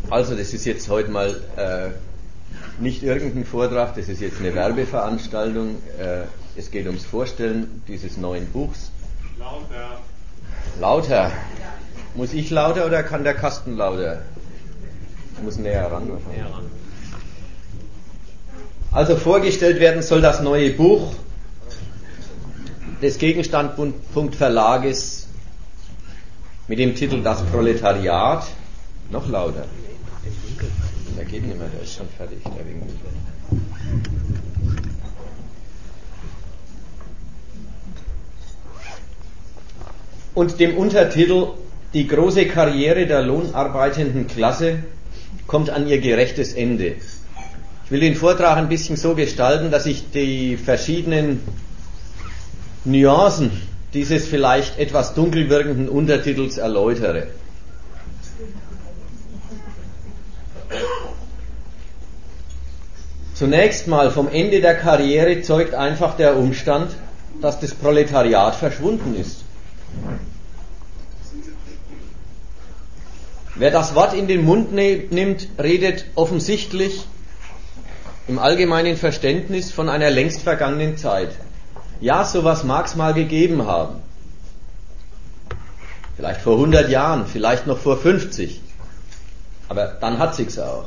Also das ist jetzt heute mal nicht irgendein Vortrag, das ist jetzt eine Werbeveranstaltung. Es geht ums Vorstellen dieses neuen Buchs. Lauter. Lauter. Muss ich lauter oder kann der Kasten lauter? Ich muss näher ran. Näher ran. Also vorgestellt werden soll das neue Buch des Gegenstandpunkt Verlages mit dem Titel Das Proletariat. Noch lauter. Der geht nicht mehr, der ist schon fertig. Der winkt. Und dem Untertitel Die große Karriere der lohnarbeitenden Klasse kommt an ihr gerechtes Ende. Ich will den Vortrag ein bisschen so gestalten, dass ich die verschiedenen Nuancen dieses vielleicht etwas dunkel wirkenden Untertitels erläutere. Zunächst mal vom Ende der Karriere zeugt einfach der Umstand, dass das Proletariat verschwunden ist. Wer das Wort in den Mund nimmt, redet offensichtlich im allgemeinen Verständnis von einer längst vergangenen Zeit. Ja, sowas mag es mal gegeben haben. Vielleicht vor 100 Jahren, vielleicht noch vor 50. Aber dann hat sich's auch.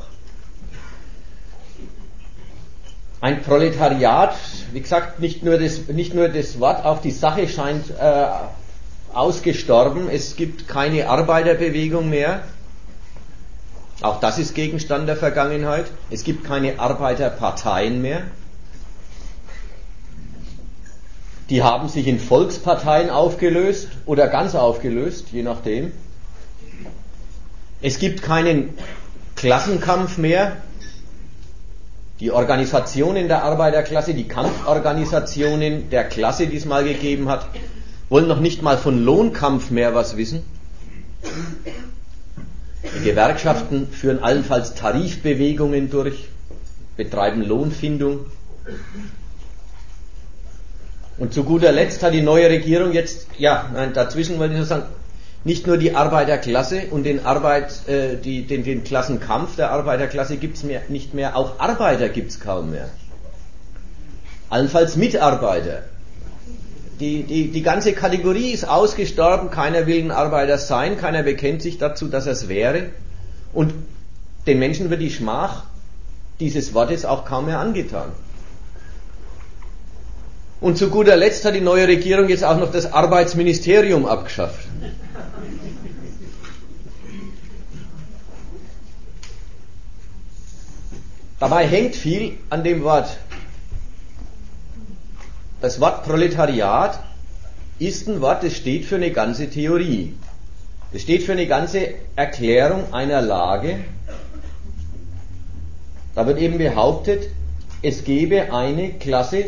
Ein Proletariat, wie gesagt, nicht nur das Wort, auch die Sache scheint ausgestorben. Es gibt keine Arbeiterbewegung mehr. Auch das ist Gegenstand der Vergangenheit. Es gibt keine Arbeiterparteien mehr. Die haben sich in Volksparteien aufgelöst oder ganz aufgelöst, je nachdem. Es gibt keinen Klassenkampf mehr. Die Organisationen der Arbeiterklasse, die Kampforganisationen der Klasse, die es mal gegeben hat, wollen noch nicht mal von Lohnkampf mehr was wissen. Die Gewerkschaften führen allenfalls Tarifbewegungen durch, betreiben Lohnfindung. Und zu guter Letzt hat die neue Regierung jetzt, dazwischen wollte ich nur sagen, nicht nur die Arbeiterklasse und den Klassenkampf der Arbeiterklasse gibt es nicht mehr, auch Arbeiter gibt es kaum mehr. Allenfalls Mitarbeiter. Die ganze Kategorie ist ausgestorben, keiner will ein Arbeiter sein, keiner bekennt sich dazu, dass er es wäre. Und den Menschen wird die Schmach dieses Wortes auch kaum mehr angetan. Und zu guter Letzt hat die neue Regierung jetzt auch noch das Arbeitsministerium abgeschafft. Dabei hängt viel an dem Wort. Das Wort Proletariat ist ein Wort, das steht für eine ganze Theorie. Es steht für eine ganze Erklärung einer Lage. Da wird eben behauptet, es gebe eine Klasse,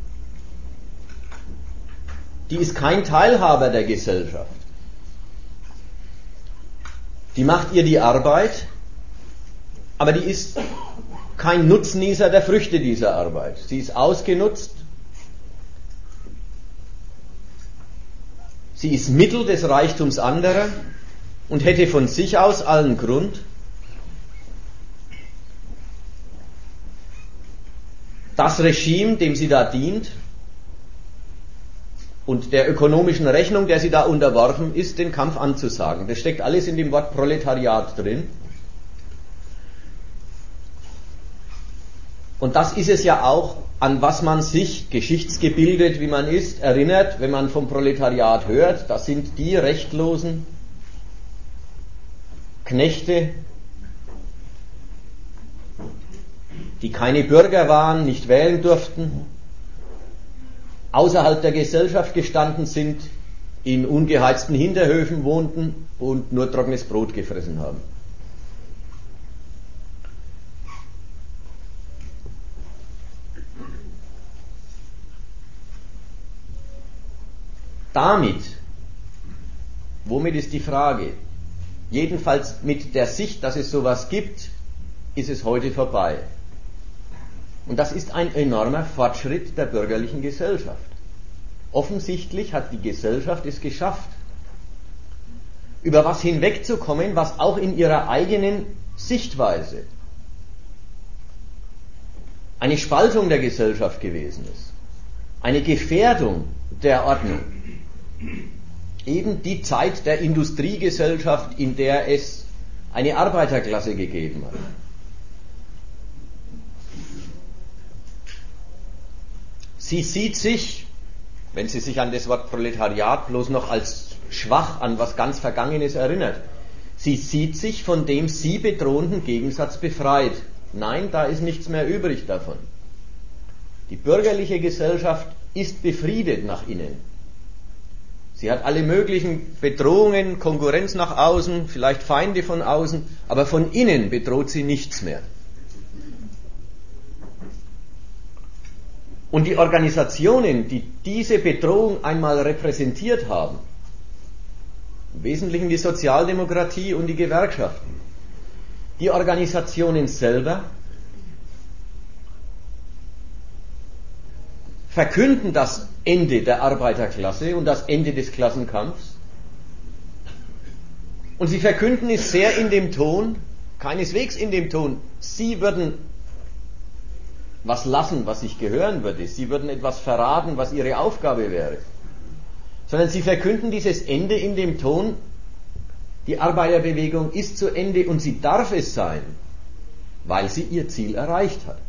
die ist kein Teilhaber der Gesellschaft. Die macht ihr die Arbeit, aber die ist kein Nutznießer der Früchte dieser Arbeit. Sie ist ausgenutzt. Sie ist Mittel des Reichtums anderer und hätte von sich aus allen Grund, das Regime, dem sie da dient, und der ökonomischen Rechnung, der sie da unterworfen ist, den Kampf anzusagen. Das steckt alles in dem Wort Proletariat drin. Und das ist es ja auch, an was man sich, geschichtsgebildet wie man ist, erinnert, wenn man vom Proletariat hört. Das sind die rechtlosen Knechte, die keine Bürger waren, nicht wählen durften, außerhalb der Gesellschaft gestanden sind, in ungeheizten Hinterhöfen wohnten und nur trockenes Brot gefressen haben. Womit ist die Frage? Jedenfalls mit der Sicht, dass es sowas gibt, ist es heute vorbei. Und das ist ein enormer Fortschritt der bürgerlichen Gesellschaft. Offensichtlich hat die Gesellschaft es geschafft, über was hinwegzukommen, was auch in ihrer eigenen Sichtweise eine Spaltung der Gesellschaft gewesen ist, eine Gefährdung der Ordnung. Eben die Zeit der Industriegesellschaft, in der es eine Arbeiterklasse gegeben hat. Sie sieht sich, wenn sie sich an das Wort Proletariat bloß noch als schwach an was ganz Vergangenes erinnert, sie sieht sich von dem sie bedrohenden Gegensatz befreit. Nein, da ist nichts mehr übrig davon. Die bürgerliche Gesellschaft ist befriedet nach innen. Sie hat alle möglichen Bedrohungen, Konkurrenz nach außen, vielleicht Feinde von außen, aber von innen bedroht sie nichts mehr. Und die Organisationen, die diese Bedrohung einmal repräsentiert haben, im Wesentlichen die Sozialdemokratie und die Gewerkschaften, die Organisationen selber verkünden das Ende der Arbeiterklasse und das Ende des Klassenkampfs. Und sie verkünden es sehr in dem Ton, keineswegs in dem Ton, sie würden was lassen, was sich gehören würde. Sie würden etwas verraten, was ihre Aufgabe wäre. Sondern sie verkünden dieses Ende in dem Ton, die Arbeiterbewegung ist zu Ende und sie darf es sein, weil sie ihr Ziel erreicht hat.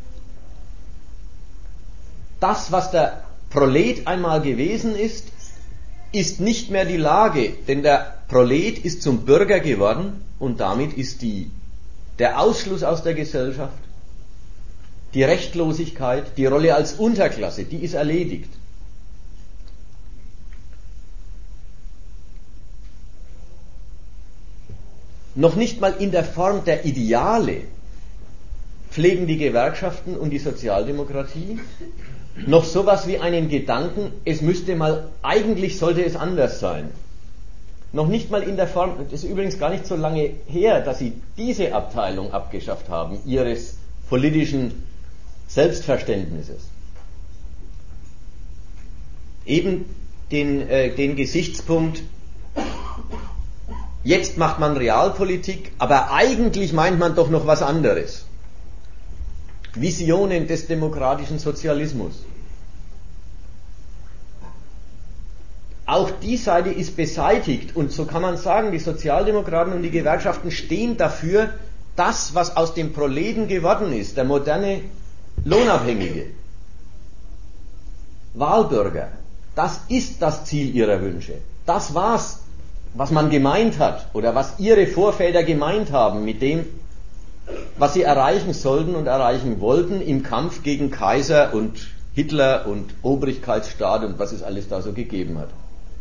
Das, was der Prolet einmal gewesen ist, ist nicht mehr die Lage, denn der Prolet ist zum Bürger geworden und damit ist der Ausschluss aus der Gesellschaft, die Rechtlosigkeit, die Rolle als Unterklasse, die ist erledigt. Noch nicht mal in der Form der Ideale pflegen die Gewerkschaften und die Sozialdemokratie noch sowas wie einen Gedanken, eigentlich sollte es anders sein. Noch nicht mal in der Form, das ist übrigens gar nicht so lange her, dass sie diese Abteilung abgeschafft haben, ihres politischen Selbstverständnisses. Eben den Gesichtspunkt, jetzt macht man Realpolitik, aber eigentlich meint man doch noch was anderes. Visionen des demokratischen Sozialismus. Auch die Seite ist beseitigt und so kann man sagen, die Sozialdemokraten und die Gewerkschaften stehen dafür, das, was aus dem Proleten geworden ist, der moderne Lohnabhängige, Wahlbürger, das ist das Ziel ihrer Wünsche. Das war's, was man gemeint hat oder was ihre Vorväter gemeint haben mit dem, was sie erreichen sollten und erreichen wollten im Kampf gegen Kaiser und Hitler und Obrigkeitsstaat und was es alles da so gegeben hat.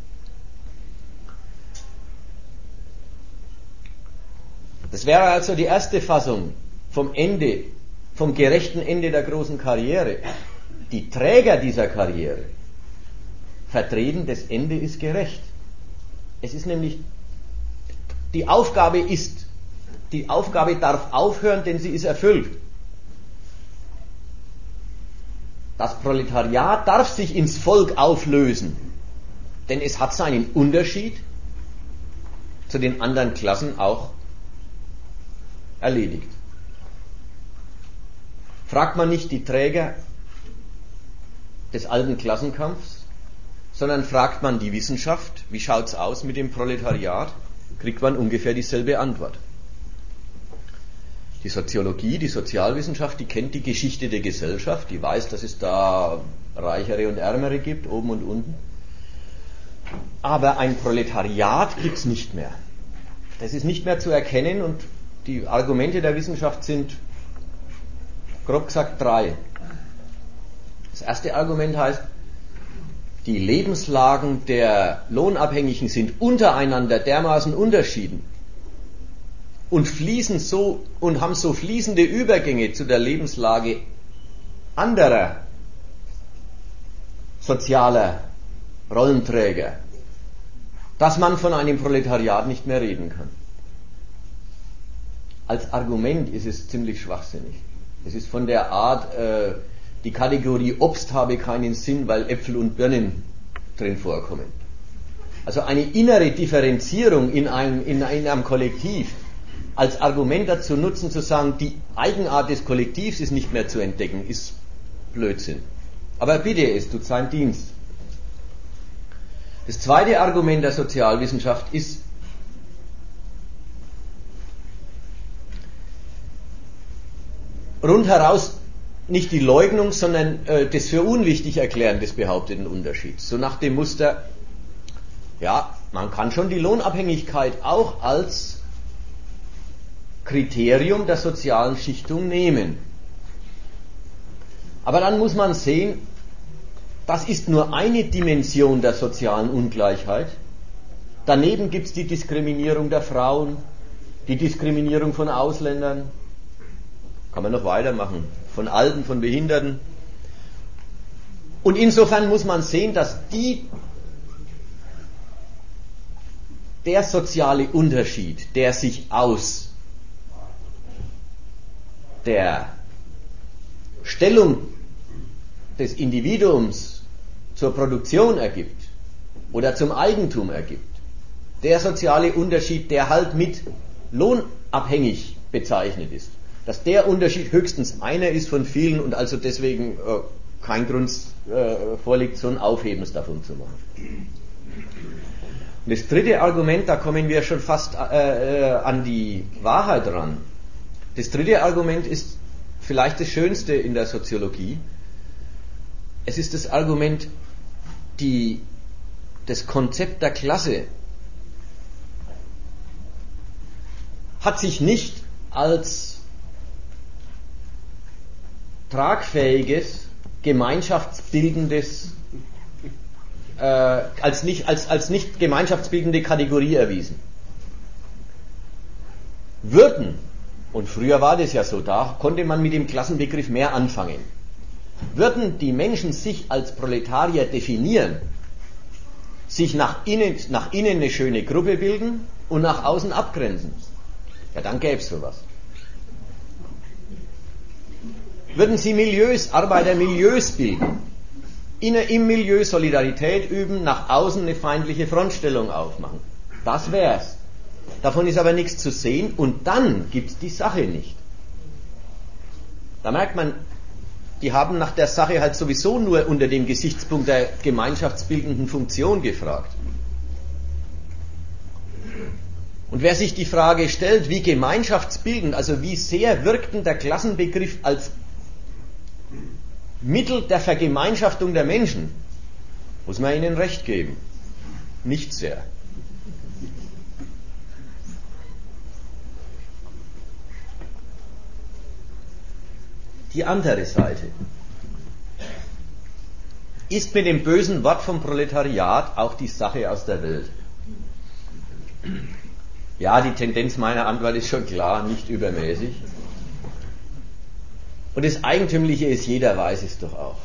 Das wäre also die erste Fassung vom gerechten Ende der großen Karriere. Die Träger dieser Karriere vertreten, das Ende ist gerecht. Es ist nämlich, die Aufgabe darf aufhören, denn sie ist erfüllt. Das Proletariat darf sich ins Volk auflösen, denn es hat seinen Unterschied zu den anderen Klassen auch erledigt. Fragt man nicht die Träger des alten Klassenkampfs, sondern fragt man die Wissenschaft, wie schaut's aus mit dem Proletariat, kriegt man ungefähr dieselbe Antwort. Die Soziologie, die Sozialwissenschaft, die kennt die Geschichte der Gesellschaft, die weiß, dass es da Reichere und Ärmere gibt, oben und unten. Aber ein Proletariat gibt's nicht mehr. Das ist nicht mehr zu erkennen und die Argumente der Wissenschaft sind, grob gesagt, 3. Das erste Argument heißt, die Lebenslagen der Lohnabhängigen sind untereinander dermaßen unterschieden und fließen so und haben so fließende Übergänge zu der Lebenslage anderer sozialer Rollenträger, dass man von einem Proletariat nicht mehr reden kann. Als Argument ist es ziemlich schwachsinnig. Es ist von der Art, die Kategorie Obst habe keinen Sinn, weil Äpfel und Birnen drin vorkommen. Also eine innere Differenzierung in einem Kollektiv als Argument dazu nutzen, zu sagen, die Eigenart des Kollektivs ist nicht mehr zu entdecken, ist Blödsinn. Aber bitte, es tut seinen Dienst. Das zweite Argument der Sozialwissenschaft ist, rundheraus nicht die Leugnung, sondern das für unwichtig erklären des behaupteten Unterschieds. So nach dem Muster, ja, man kann schon die Lohnabhängigkeit auch als Kriterium der sozialen Schichtung nehmen. Aber dann muss man sehen, das ist nur eine Dimension der sozialen Ungleichheit. Daneben gibt es die Diskriminierung der Frauen, die Diskriminierung von Ausländern, kann man noch weitermachen, von Alten, von Behinderten. Und insofern muss man sehen, dass der soziale Unterschied, der sich aus der Stellung des Individuums zur Produktion ergibt oder zum Eigentum ergibt, der soziale Unterschied, der halt mit lohnabhängig bezeichnet ist, dass der Unterschied höchstens einer ist von vielen und also deswegen kein Grund vorliegt, so ein Aufhebens davon zu machen. Und das dritte Argument, da kommen wir schon fast an die Wahrheit ran. Das dritte Argument ist vielleicht das Schönste in der Soziologie. Es ist das Argument, das Konzept der Klasse hat sich nicht als tragfähiges, gemeinschaftsbildendes, als nicht gemeinschaftsbildende Kategorie erwiesen. Und früher war das ja so, da konnte man mit dem Klassenbegriff mehr anfangen. Würden die Menschen sich als Proletarier definieren, sich nach innen eine schöne Gruppe bilden und nach außen abgrenzen, ja, dann gäbe es sowas. Würden sie Arbeitermilieus bilden, im Milieu Solidarität üben, nach außen eine feindliche Frontstellung aufmachen, das wär's. Davon ist aber nichts zu sehen und dann gibt's die Sache nicht. Da merkt man, die haben nach der Sache halt sowieso nur unter dem Gesichtspunkt der gemeinschaftsbildenden Funktion gefragt. Und wer sich die Frage stellt, wie gemeinschaftsbildend, also wie sehr wirkt denn der Klassenbegriff als Mittel der Vergemeinschaftung der Menschen, muss man ihnen recht geben. Nicht sehr. Die andere Seite ist mit dem bösen Wort vom Proletariat auch die Sache aus der Welt. Ja, die Tendenz meiner Antwort ist schon klar, nicht übermäßig. Und das Eigentümliche ist, jeder weiß es doch auch.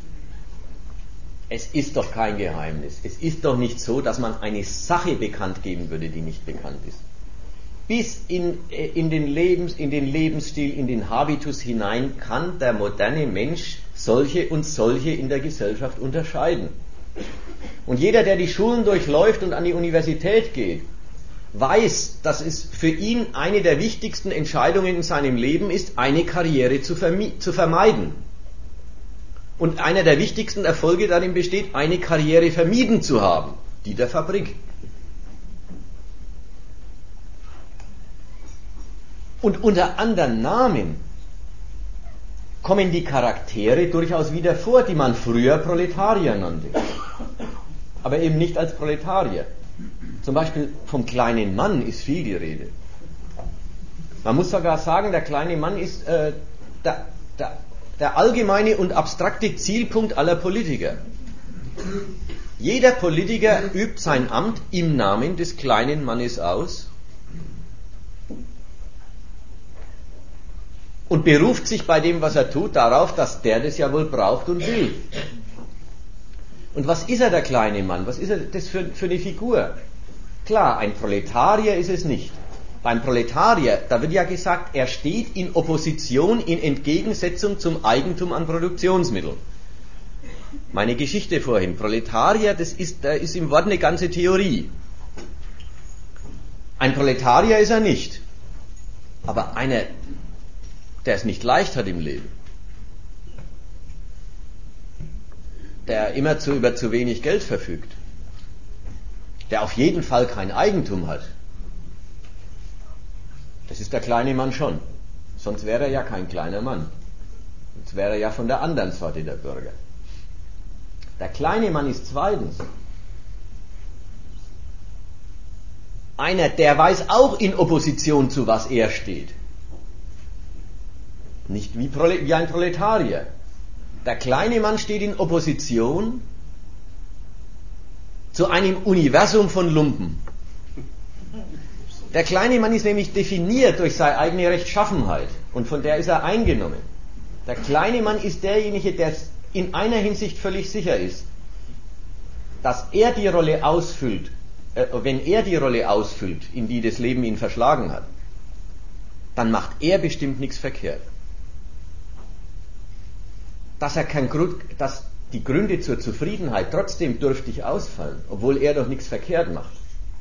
Es ist doch kein Geheimnis. Es ist doch nicht so, dass man eine Sache bekannt geben würde, die nicht bekannt ist. Bis in den Lebensstil, in den Habitus hinein kann der moderne Mensch solche und solche in der Gesellschaft unterscheiden. Und jeder, der die Schulen durchläuft und an die Universität geht, weiß, dass es für ihn eine der wichtigsten Entscheidungen in seinem Leben ist, eine Karriere zu vermeiden. Und einer der wichtigsten Erfolge darin besteht, eine Karriere vermieden zu haben, die der Fabrik. Und unter anderen Namen kommen die Charaktere durchaus wieder vor, die man früher Proletarier nannte. Aber eben nicht als Proletarier. Zum Beispiel vom kleinen Mann ist viel die Rede. Man muss sogar sagen, der kleine Mann ist der allgemeine und abstrakte Zielpunkt aller Politiker. Jeder Politiker übt sein Amt im Namen des kleinen Mannes aus und beruft sich bei dem, was er tut, darauf, dass der das ja wohl braucht und will. Und was ist er, der kleine Mann? Was ist er das für eine Figur? Klar, ein Proletarier ist es nicht. Beim Proletarier, da wird ja gesagt, er steht in Opposition, in Entgegensetzung zum Eigentum an Produktionsmitteln. Meine Geschichte vorhin, Proletarier, da ist im Wort eine ganze Theorie. Ein Proletarier ist er nicht. Aber einer, der es nicht leicht hat im Leben, der immer über zu wenig Geld verfügt, der auf jeden Fall kein Eigentum hat, das ist der kleine Mann schon. Sonst wäre er ja kein kleiner Mann. Sonst wäre er ja von der anderen Sorte der Bürger. Der kleine Mann ist zweitens einer, der weiß auch in Opposition zu was er steht. Nicht wie ein Proletarier. Der kleine Mann steht in Opposition zu einem Universum von Lumpen. Der kleine Mann ist nämlich definiert durch seine eigene Rechtschaffenheit und von der ist er eingenommen. Der kleine Mann ist derjenige, der in einer Hinsicht völlig sicher ist, dass er die Rolle ausfüllt, wenn er die Rolle ausfüllt, in die das Leben ihn verschlagen hat, dann macht er bestimmt nichts verkehrt. Dass die Gründe zur Zufriedenheit trotzdem dürftig ausfallen, obwohl er doch nichts verkehrt macht,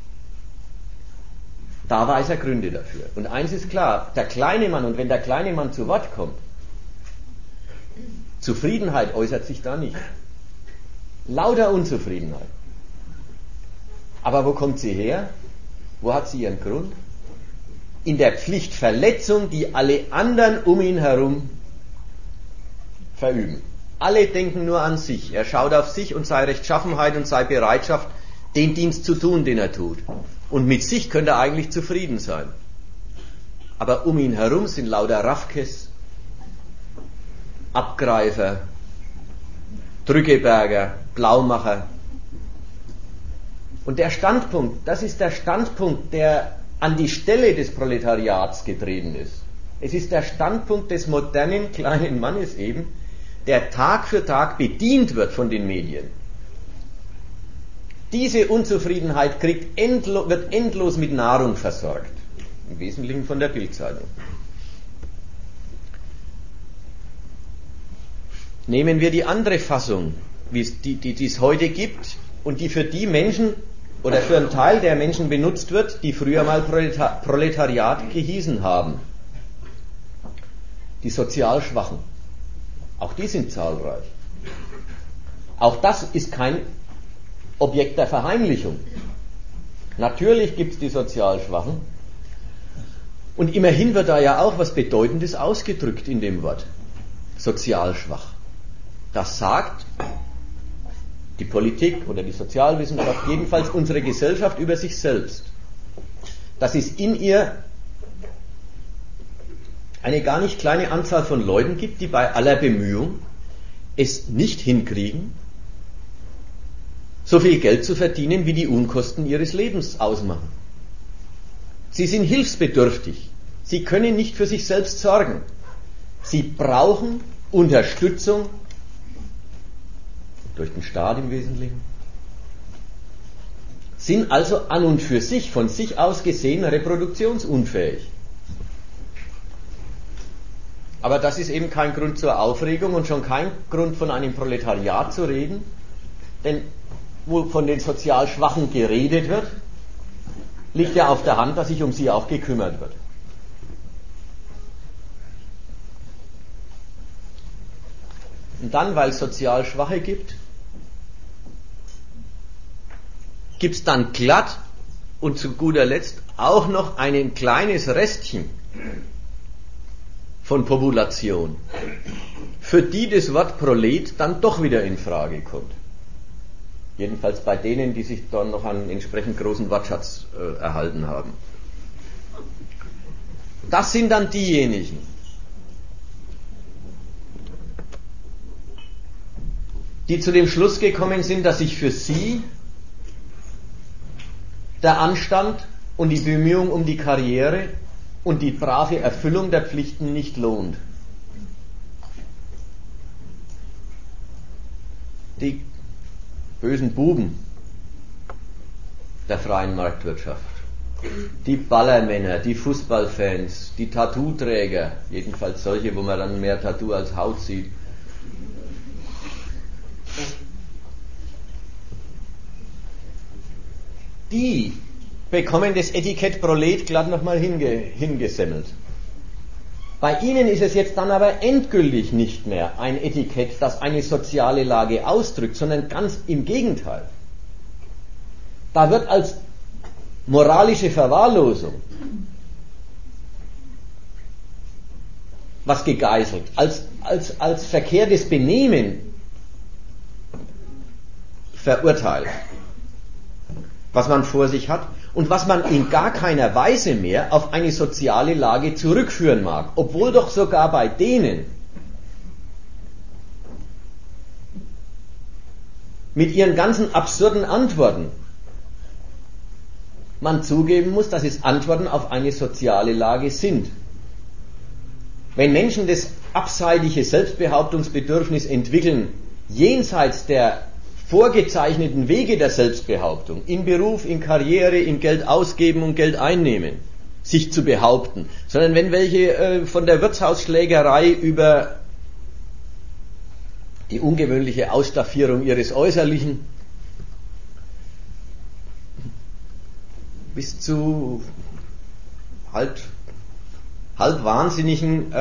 da weiß er Gründe dafür. Und eins ist klar, der kleine Mann, und wenn der kleine Mann zu Wort kommt, Zufriedenheit äußert sich da nicht. Lauter Unzufriedenheit. Aber wo kommt sie her? Wo hat sie ihren Grund? In der Pflichtverletzung, die alle anderen um ihn herum verüben. Alle denken nur an sich. Er schaut auf sich und seine Rechtschaffenheit und seine Bereitschaft, den Dienst zu tun, den er tut. Und mit sich könnte er eigentlich zufrieden sein. Aber um ihn herum sind lauter Raffkes, Abgreifer, Drückeberger, Blaumacher. Und der Standpunkt, das ist der Standpunkt, der an die Stelle des Proletariats getreten ist. Es ist der Standpunkt des modernen kleinen Mannes eben, der Tag für Tag bedient wird von den Medien. Diese Unzufriedenheit wird endlos mit Nahrung versorgt. Im Wesentlichen von der Bild-Zeitung. Nehmen wir die andere Fassung, die es heute gibt und die für die Menschen oder für einen Teil der Menschen benutzt wird, die früher mal Proletariat gehießen haben. Die sozial Schwachen. Auch die sind zahlreich. Auch das ist kein Objekt der Verheimlichung. Natürlich gibt es die sozial Schwachen. Und immerhin wird da ja auch was Bedeutendes ausgedrückt in dem Wort. Sozial schwach. Das sagt die Politik oder die Sozialwissenschaft, jedenfalls unsere Gesellschaft über sich selbst, dass es in ihr eine gar nicht kleine Anzahl von Leuten gibt, die bei aller Bemühung es nicht hinkriegen, so viel Geld zu verdienen, wie die Unkosten ihres Lebens ausmachen. Sie sind hilfsbedürftig. Sie können nicht für sich selbst sorgen. Sie brauchen Unterstützung durch den Staat im Wesentlichen, sind also an und für sich, von sich aus gesehen, reproduktionsunfähig. Aber das ist eben kein Grund zur Aufregung und schon kein Grund, von einem Proletariat zu reden, denn wo von den sozial Schwachen geredet wird, liegt ja auf der Hand, dass sich um sie auch gekümmert wird. Und dann, weil es sozial Schwache gibt, gibt es dann glatt und zu guter Letzt auch noch ein kleines Restchen von Population, für die das Wort Prolet dann doch wieder in Frage kommt. Jedenfalls bei denen, die sich dann noch einen entsprechend großen Wortschatz erhalten haben. Das sind dann diejenigen, die zu dem Schluss gekommen sind, dass sich für sie der Anstand und die Bemühung um die Karriere und die brave Erfüllung der Pflichten nicht lohnt. Die bösen Buben der freien Marktwirtschaft, die Ballermänner, die Fußballfans, die Tattoo-Träger, jedenfalls solche, wo man dann mehr Tattoo als Haut sieht, die bekommen das Etikett Prolet glatt nochmal hingesemmelt. Bei Ihnen ist es jetzt dann aber endgültig nicht mehr ein Etikett, das eine soziale Lage ausdrückt, sondern ganz im Gegenteil. Da wird als moralische Verwahrlosung was gegeißelt, als verkehrtes Benehmen verurteilt, was man vor sich hat und was man in gar keiner Weise mehr auf eine soziale Lage zurückführen mag, obwohl doch sogar bei denen mit ihren ganzen absurden Antworten man zugeben muss, dass es Antworten auf eine soziale Lage sind. Wenn Menschen das abseitige Selbstbehauptungsbedürfnis entwickeln, jenseits der vorgezeichneten Wege der Selbstbehauptung, in Beruf, in Karriere, in Geld ausgeben und Geld einnehmen, sich zu behaupten, sondern wenn welche von der Wirtshausschlägerei über die ungewöhnliche Ausstaffierung ihres Äußerlichen bis zu halb wahnsinnigen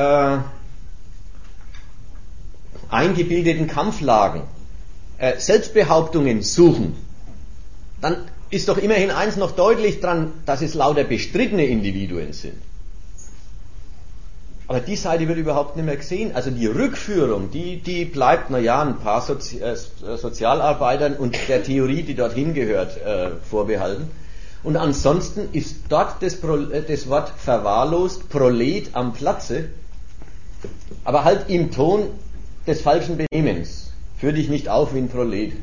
eingebildeten Kampflagen Selbstbehauptungen suchen, dann ist doch immerhin eins noch deutlich dran, dass es lauter bestrittene Individuen sind. Aber die Seite wird überhaupt nicht mehr gesehen. Also die Rückführung, die bleibt, ein paar Sozialarbeitern und der Theorie, die dorthin gehört, vorbehalten. Und ansonsten ist dort das Wort verwahrlost, Prolet am Platze, aber halt im Ton des falschen Benehmens. Führ dich nicht auf wie ein Prolet.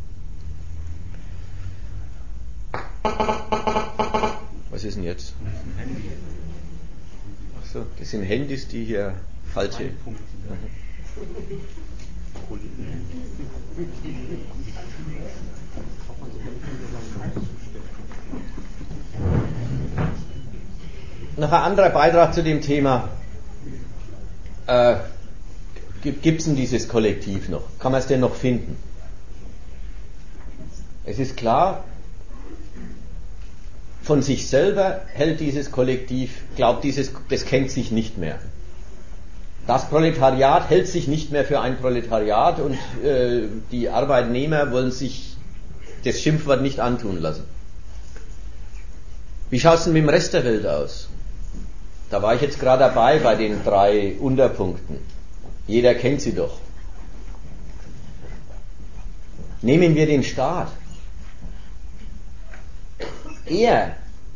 Was ist denn jetzt? Ach so, das sind Handys, die hier falsche. Noch ein anderer Beitrag zu dem Thema. Gibt es denn dieses Kollektiv noch? Kann man es denn noch finden? Es ist klar, von sich selber hält dieses Kollektiv, glaubt das kennt sich nicht mehr. Das Proletariat hält sich nicht mehr für ein Proletariat und die Arbeitnehmer wollen sich das Schimpfwort nicht antun lassen. Wie schaut es denn mit dem Rest der Welt aus? Da war ich jetzt gerade dabei bei den 3 Unterpunkten. Jeder kennt sie doch. Nehmen wir den Staat. Er,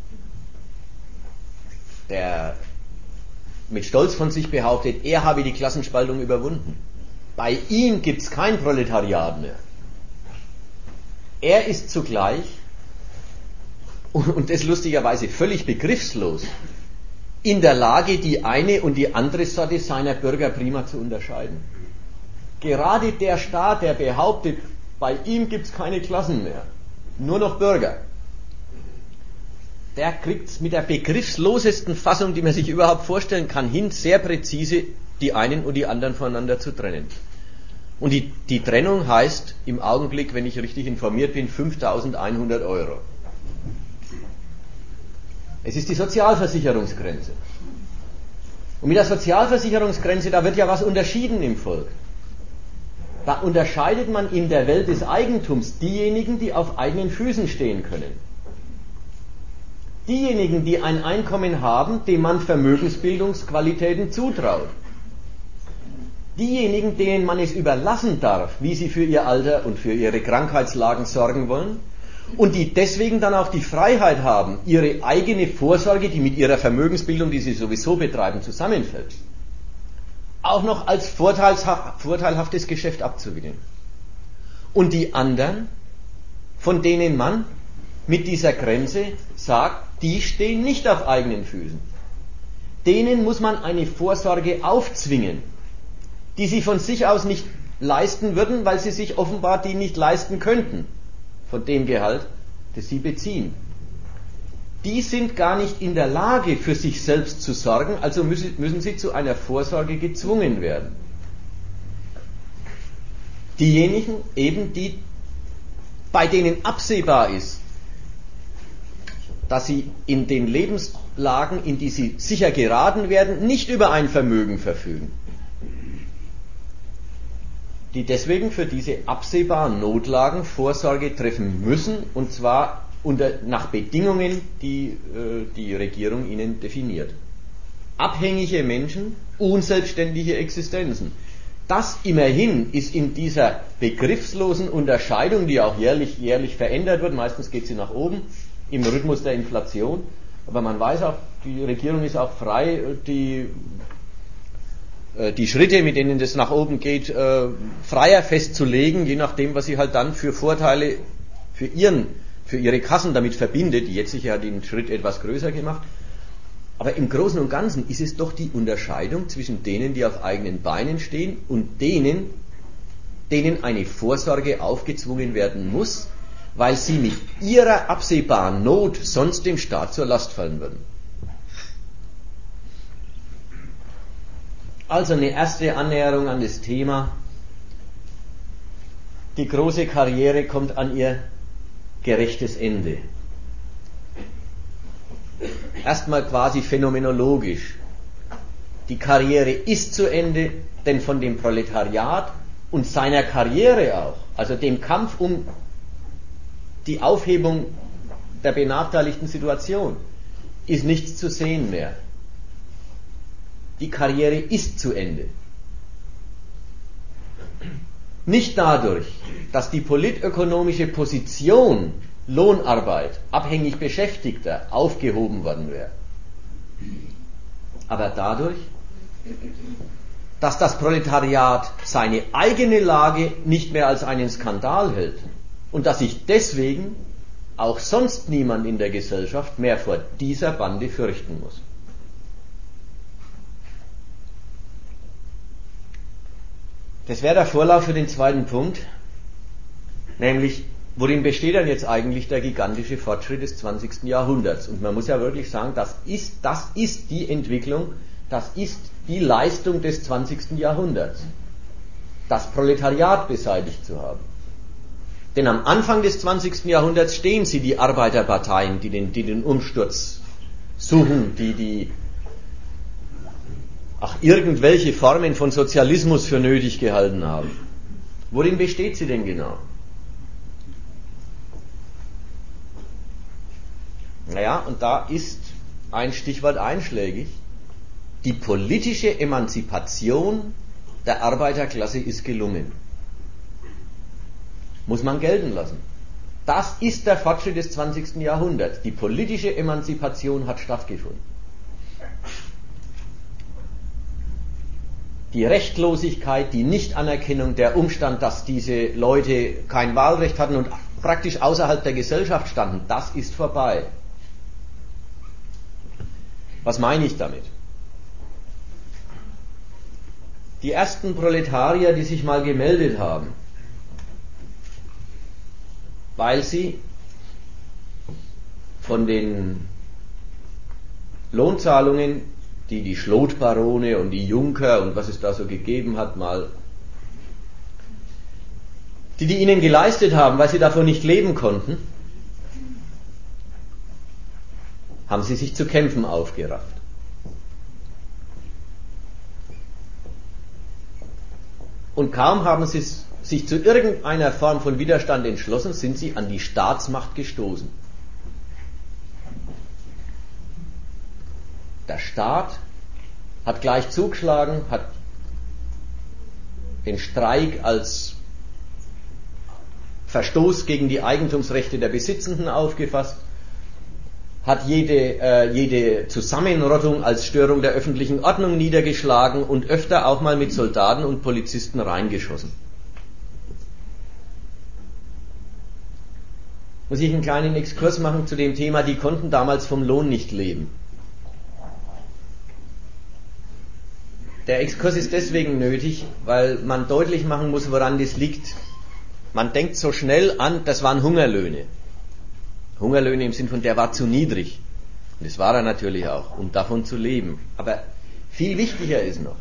der mit Stolz von sich behauptet, er habe die Klassenspaltung überwunden. Bei ihm gibt es kein Proletariat mehr. Er ist zugleich, und das lustigerweise völlig begriffslos, in der Lage, die eine und die andere Sorte seiner Bürger prima zu unterscheiden. Gerade der Staat, der behauptet, bei ihm gibt es keine Klassen mehr, nur noch Bürger, der kriegt es mit der begriffslosesten Fassung, die man sich überhaupt vorstellen kann, hin, sehr präzise die einen und die anderen voneinander zu trennen. Und die Trennung heißt im Augenblick, wenn ich richtig informiert bin, 5.100 Euro. Es ist die Sozialversicherungsgrenze. Und mit der Sozialversicherungsgrenze, da wird ja was unterschieden im Volk. Da unterscheidet man in der Welt des Eigentums diejenigen, die auf eigenen Füßen stehen können. Diejenigen, die ein Einkommen haben, dem man Vermögensbildungsqualitäten zutraut. Diejenigen, denen man es überlassen darf, wie sie für ihr Alter und für ihre Krankheitslagen sorgen wollen. Und die deswegen dann auch die Freiheit haben, ihre eigene Vorsorge, die mit ihrer Vermögensbildung, die sie sowieso betreiben, zusammenfällt, auch noch als vorteilhaftes Geschäft abzuwickeln. Und die anderen, von denen man mit dieser Grenze sagt, die stehen nicht auf eigenen Füßen. Denen muss man eine Vorsorge aufzwingen, die sie von sich aus nicht leisten würden, weil sie sich offenbar die nicht leisten könnten. Von dem Gehalt, das sie beziehen. Die sind gar nicht in der Lage, für sich selbst zu sorgen, also müssen sie zu einer Vorsorge gezwungen werden. Diejenigen eben, bei denen absehbar ist, dass sie in den Lebenslagen, in die sie sicher geraten werden, nicht über ein Vermögen verfügen, die deswegen für diese absehbaren Notlagen Vorsorge treffen müssen, und zwar nach Bedingungen, die die Regierung ihnen definiert. Abhängige Menschen, unselbstständige Existenzen. Das immerhin ist in dieser begriffslosen Unterscheidung, die auch jährlich verändert wird, meistens geht sie nach oben, im Rhythmus der Inflation, aber man weiß auch, die Regierung ist auch frei, die Schritte, mit denen das nach oben geht, freier festzulegen, je nachdem, was sie halt dann für Vorteile für ihre Kassen damit verbindet. Die jetzige hat den Schritt etwas größer gemacht. Aber im Großen und Ganzen ist es doch die Unterscheidung zwischen denen, die auf eigenen Beinen stehen, und denen eine Vorsorge aufgezwungen werden muss, weil sie mit ihrer absehbaren Not sonst dem Staat zur Last fallen würden. Also eine erste Annäherung an das Thema. Die große Karriere kommt an ihr gerechtes Ende. Erstmal quasi phänomenologisch. Die Karriere ist zu Ende, denn von dem Proletariat und seiner Karriere auch, also dem Kampf um die Aufhebung der benachteiligten Situation, ist nichts zu sehen mehr. Die Karriere ist zu Ende. Nicht dadurch, dass die politökonomische Position Lohnarbeit, abhängig Beschäftigter, aufgehoben worden wäre, aber dadurch, dass das Proletariat seine eigene Lage nicht mehr als einen Skandal hält und dass sich deswegen auch sonst niemand in der Gesellschaft mehr vor dieser Bande fürchten muss. Das wäre der Vorlauf für den zweiten Punkt, nämlich, worin besteht denn jetzt eigentlich der gigantische Fortschritt des 20. Jahrhunderts? Und man muss ja wirklich sagen, das ist die Entwicklung, das ist die Leistung des 20. Jahrhunderts, das Proletariat beseitigt zu haben. Denn am Anfang des 20. Jahrhunderts stehen sie, die Arbeiterparteien, die den Umsturz suchen, die irgendwelche Formen von Sozialismus für nötig gehalten haben. Worin besteht sie denn genau? Naja, und da ist ein Stichwort einschlägig. Die politische Emanzipation der Arbeiterklasse ist gelungen. Muss man gelten lassen. Das ist der Fortschritt des 20. Jahrhunderts. Die politische Emanzipation hat stattgefunden. Die Rechtlosigkeit, die Nichtanerkennung, der Umstand, dass diese Leute kein Wahlrecht hatten und praktisch außerhalb der Gesellschaft standen, das ist vorbei. Was meine ich damit? Die ersten Proletarier, die sich mal gemeldet haben, weil sie von den Lohnzahlungen, die Schlotbarone und die Junker und was es da so gegeben hat, die ihnen geleistet haben, weil sie davon nicht leben konnten, haben sie sich zu Kämpfen aufgerafft. Und kaum haben sie sich zu irgendeiner Form von Widerstand entschlossen, sind sie an die Staatsmacht gestoßen. Der Staat hat gleich zugeschlagen, hat den Streik als Verstoß gegen die Eigentumsrechte der Besitzenden aufgefasst, hat jede Zusammenrottung als Störung der öffentlichen Ordnung niedergeschlagen und öfter auch mal mit Soldaten und Polizisten reingeschossen. Muss ich einen kleinen Exkurs machen zu dem Thema, die konnten damals vom Lohn nicht leben. Der Exkurs ist deswegen nötig, weil man deutlich machen muss, woran das liegt. Man denkt so schnell an, das waren Hungerlöhne. Hungerlöhne im Sinn von, der war zu niedrig. Und das war er natürlich auch, um davon zu leben. Aber viel wichtiger ist noch,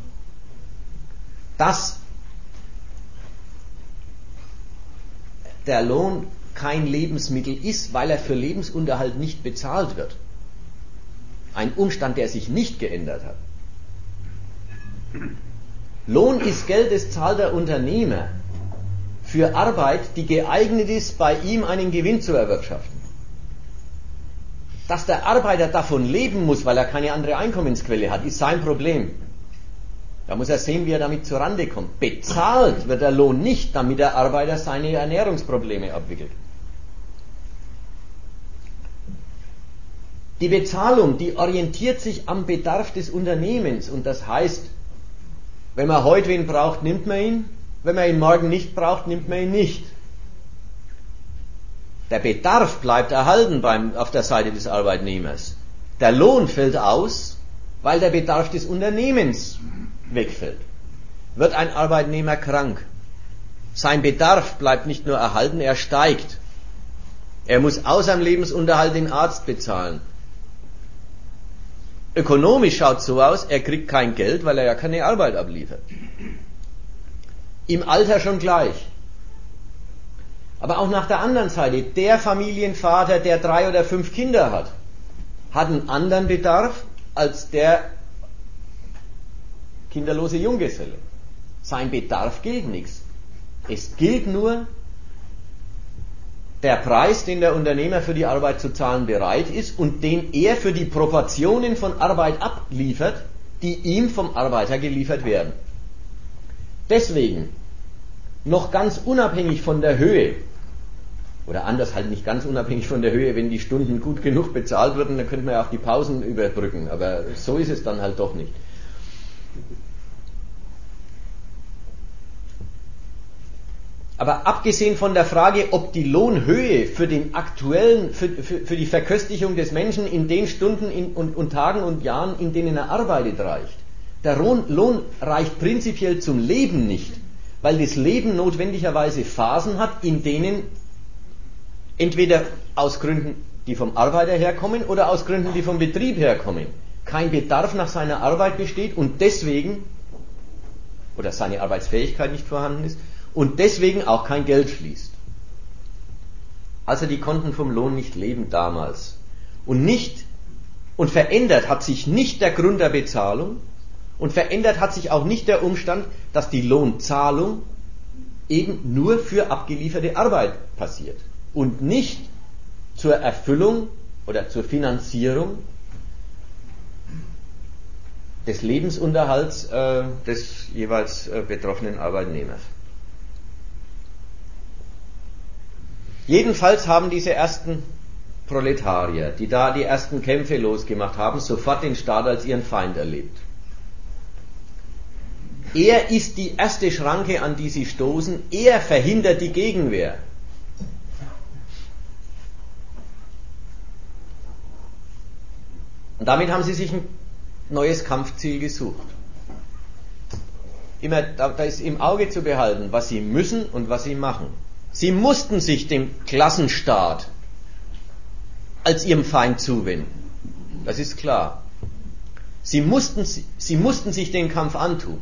dass der Lohn kein Lebensmittel ist, weil er für Lebensunterhalt nicht bezahlt wird. Ein Umstand, der sich nicht geändert hat. Lohn ist Geld, das zahlt der Unternehmer für Arbeit, die geeignet ist, bei ihm einen Gewinn zu erwirtschaften. Dass der Arbeiter davon leben muss, weil er keine andere Einkommensquelle hat, ist sein Problem. Da muss er sehen, wie er damit zurande kommt. Bezahlt wird der Lohn nicht, damit der Arbeiter seine Ernährungsprobleme abwickelt. Die Bezahlung, die orientiert sich am Bedarf des Unternehmens. Und das heißt, wenn man heute wen braucht, nimmt man ihn. Wenn man ihn morgen nicht braucht, nimmt man ihn nicht. Der Bedarf bleibt erhalten auf der Seite des Arbeitnehmers. Der Lohn fällt aus, weil der Bedarf des Unternehmens wegfällt. Wird ein Arbeitnehmer krank, sein Bedarf bleibt nicht nur erhalten, er steigt. Er muss außer dem Lebensunterhalt den Arzt bezahlen. Ökonomisch schaut es so aus, er kriegt kein Geld, weil er ja keine Arbeit abliefert. Im Alter schon gleich. Aber auch nach der anderen Seite, der Familienvater, der 3 oder 5 Kinder hat einen anderen Bedarf als der kinderlose Junggeselle. Sein Bedarf gilt nichts. Es gilt nur der Preis, den der Unternehmer für die Arbeit zu zahlen bereit ist und den er für die Proportionen von Arbeit abliefert, die ihm vom Arbeiter geliefert werden. Deswegen, noch ganz unabhängig von der Höhe, oder anders halt nicht ganz unabhängig von der Höhe, wenn die Stunden gut genug bezahlt würden, dann könnte man ja auch die Pausen überbrücken, aber so ist es dann halt doch nicht. Aber abgesehen von der Frage, ob die Lohnhöhe für den aktuellen, für die Verköstigung des Menschen in den Stunden und Tagen und Jahren, in denen er arbeitet, reicht. Der Lohn reicht prinzipiell zum Leben nicht, weil das Leben notwendigerweise Phasen hat, in denen entweder aus Gründen, die vom Arbeiter herkommen, oder aus Gründen, die vom Betrieb herkommen, kein Bedarf nach seiner Arbeit besteht und deswegen, oder seine Arbeitsfähigkeit nicht vorhanden ist, und deswegen auch kein Geld fließt. Also die konnten vom Lohn nicht leben damals. Und verändert hat sich nicht der Grund der Bezahlung und verändert hat sich auch nicht der Umstand, dass die Lohnzahlung eben nur für abgelieferte Arbeit passiert und nicht zur Erfüllung oder zur Finanzierung des Lebensunterhalts des jeweils betroffenen Arbeitnehmers. Jedenfalls haben diese ersten Proletarier, die da die ersten Kämpfe losgemacht haben, sofort den Staat als ihren Feind erlebt. Er ist die erste Schranke, an die sie stoßen, er verhindert die Gegenwehr. Und damit haben sie sich ein neues Kampfziel gesucht. Immer, da ist im Auge zu behalten, was sie müssen und was sie machen. Sie mussten sich dem Klassenstaat als ihrem Feind zuwenden. Das ist klar. Sie mussten sich den Kampf antun,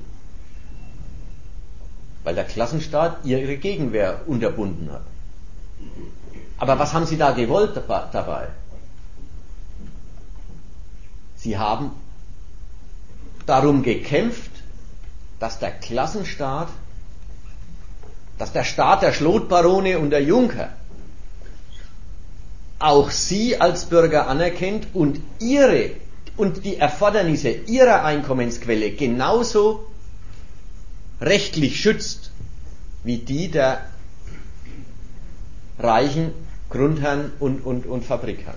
weil der Klassenstaat ihre Gegenwehr unterbunden hat. Aber was haben sie da gewollt dabei? Sie haben darum gekämpft, dass der Klassenstaat, dass der Staat der Schlotbarone und der Junker auch sie als Bürger anerkennt und die Erfordernisse ihrer Einkommensquelle genauso rechtlich schützt wie die der reichen Grundherren und Fabrikherren.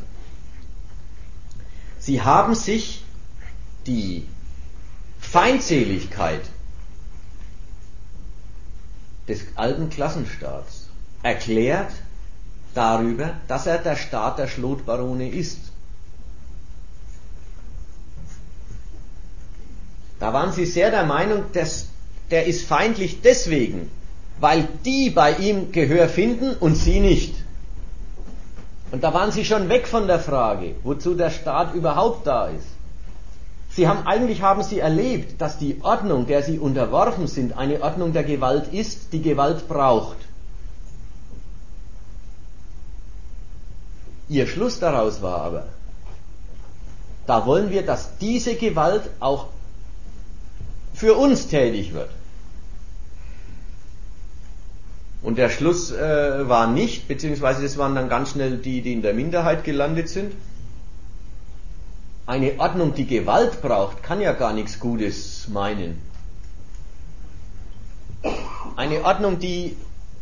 Sie haben sich die Feindseligkeit des alten Klassenstaats erklärt darüber, dass er der Staat der Schlotbarone ist. Da waren sie sehr der Meinung, dass der ist feindlich deswegen, weil die bei ihm Gehör finden und sie nicht. Und da waren sie schon weg von der Frage, wozu der Staat überhaupt da ist. Eigentlich haben sie erlebt, dass die Ordnung, der sie unterworfen sind, eine Ordnung der Gewalt ist, die Gewalt braucht. Ihr Schluss daraus war aber, da wollen wir, dass diese Gewalt auch für uns tätig wird. Und der Schluss war nicht, beziehungsweise das waren dann ganz schnell die in der Minderheit gelandet sind. Eine Ordnung, die Gewalt braucht, kann ja gar nichts Gutes meinen. Eine Ordnung, die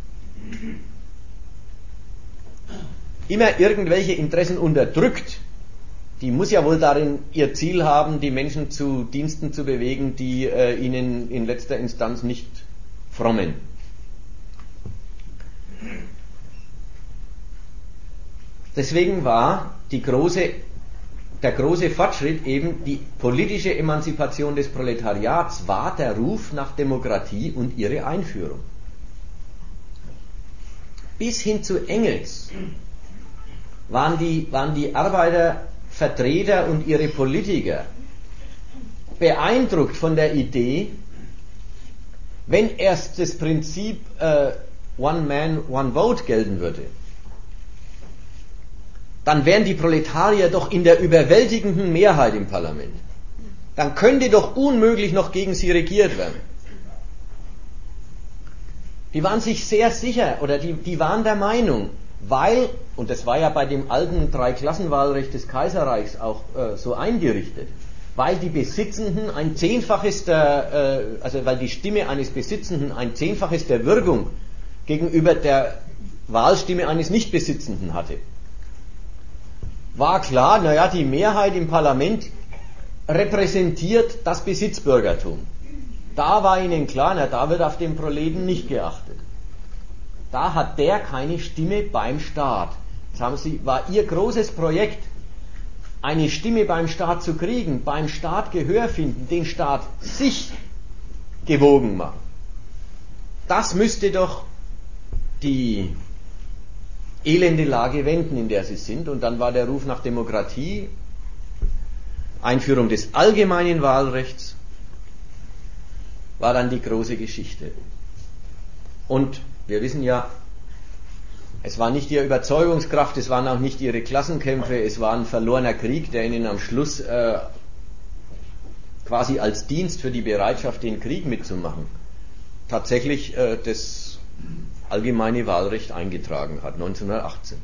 immer irgendwelche Interessen unterdrückt, die muss ja wohl darin ihr Ziel haben, die Menschen zu Diensten zu bewegen, die ihnen in letzter Instanz nicht frommen. Deswegen war der große Fortschritt eben die politische Emanzipation des Proletariats, war der Ruf nach Demokratie und ihre Einführung. Bis hin zu Engels waren die Arbeitervertreter und ihre Politiker beeindruckt von der Idee, wenn erst das Prinzip One Man, One Vote gelten würde, dann wären die Proletarier doch in der überwältigenden Mehrheit im Parlament. Dann könnte doch unmöglich noch gegen sie regiert werden. Die waren sich sehr sicher, oder die waren der Meinung, weil, und das war ja bei dem alten Dreiklassenwahlrecht des Kaiserreichs auch so eingerichtet, weil die Besitzenden ein Zehnfaches weil die Stimme eines Besitzenden ein Zehnfaches der Wirkung gegenüber der Wahlstimme eines Nichtbesitzenden hatte. War klar, die Mehrheit im Parlament repräsentiert das Besitzbürgertum. Da war ihnen klar, da wird auf den Proleten nicht geachtet. Da hat der keine Stimme beim Staat. Das war ihr großes Projekt, eine Stimme beim Staat zu kriegen, beim Staat Gehör finden, den Staat sich gewogen machen. Das müsste doch die elende Lage wenden, in der sie sind. Und dann war der Ruf nach Demokratie, Einführung des allgemeinen Wahlrechts, war dann die große Geschichte. Und wir wissen ja, es war nicht ihre Überzeugungskraft, es waren auch nicht ihre Klassenkämpfe, es war ein verlorener Krieg, der ihnen am Schluss quasi als Dienst für die Bereitschaft, den Krieg mitzumachen, tatsächlich das allgemeine Wahlrecht eingetragen hat, 1918.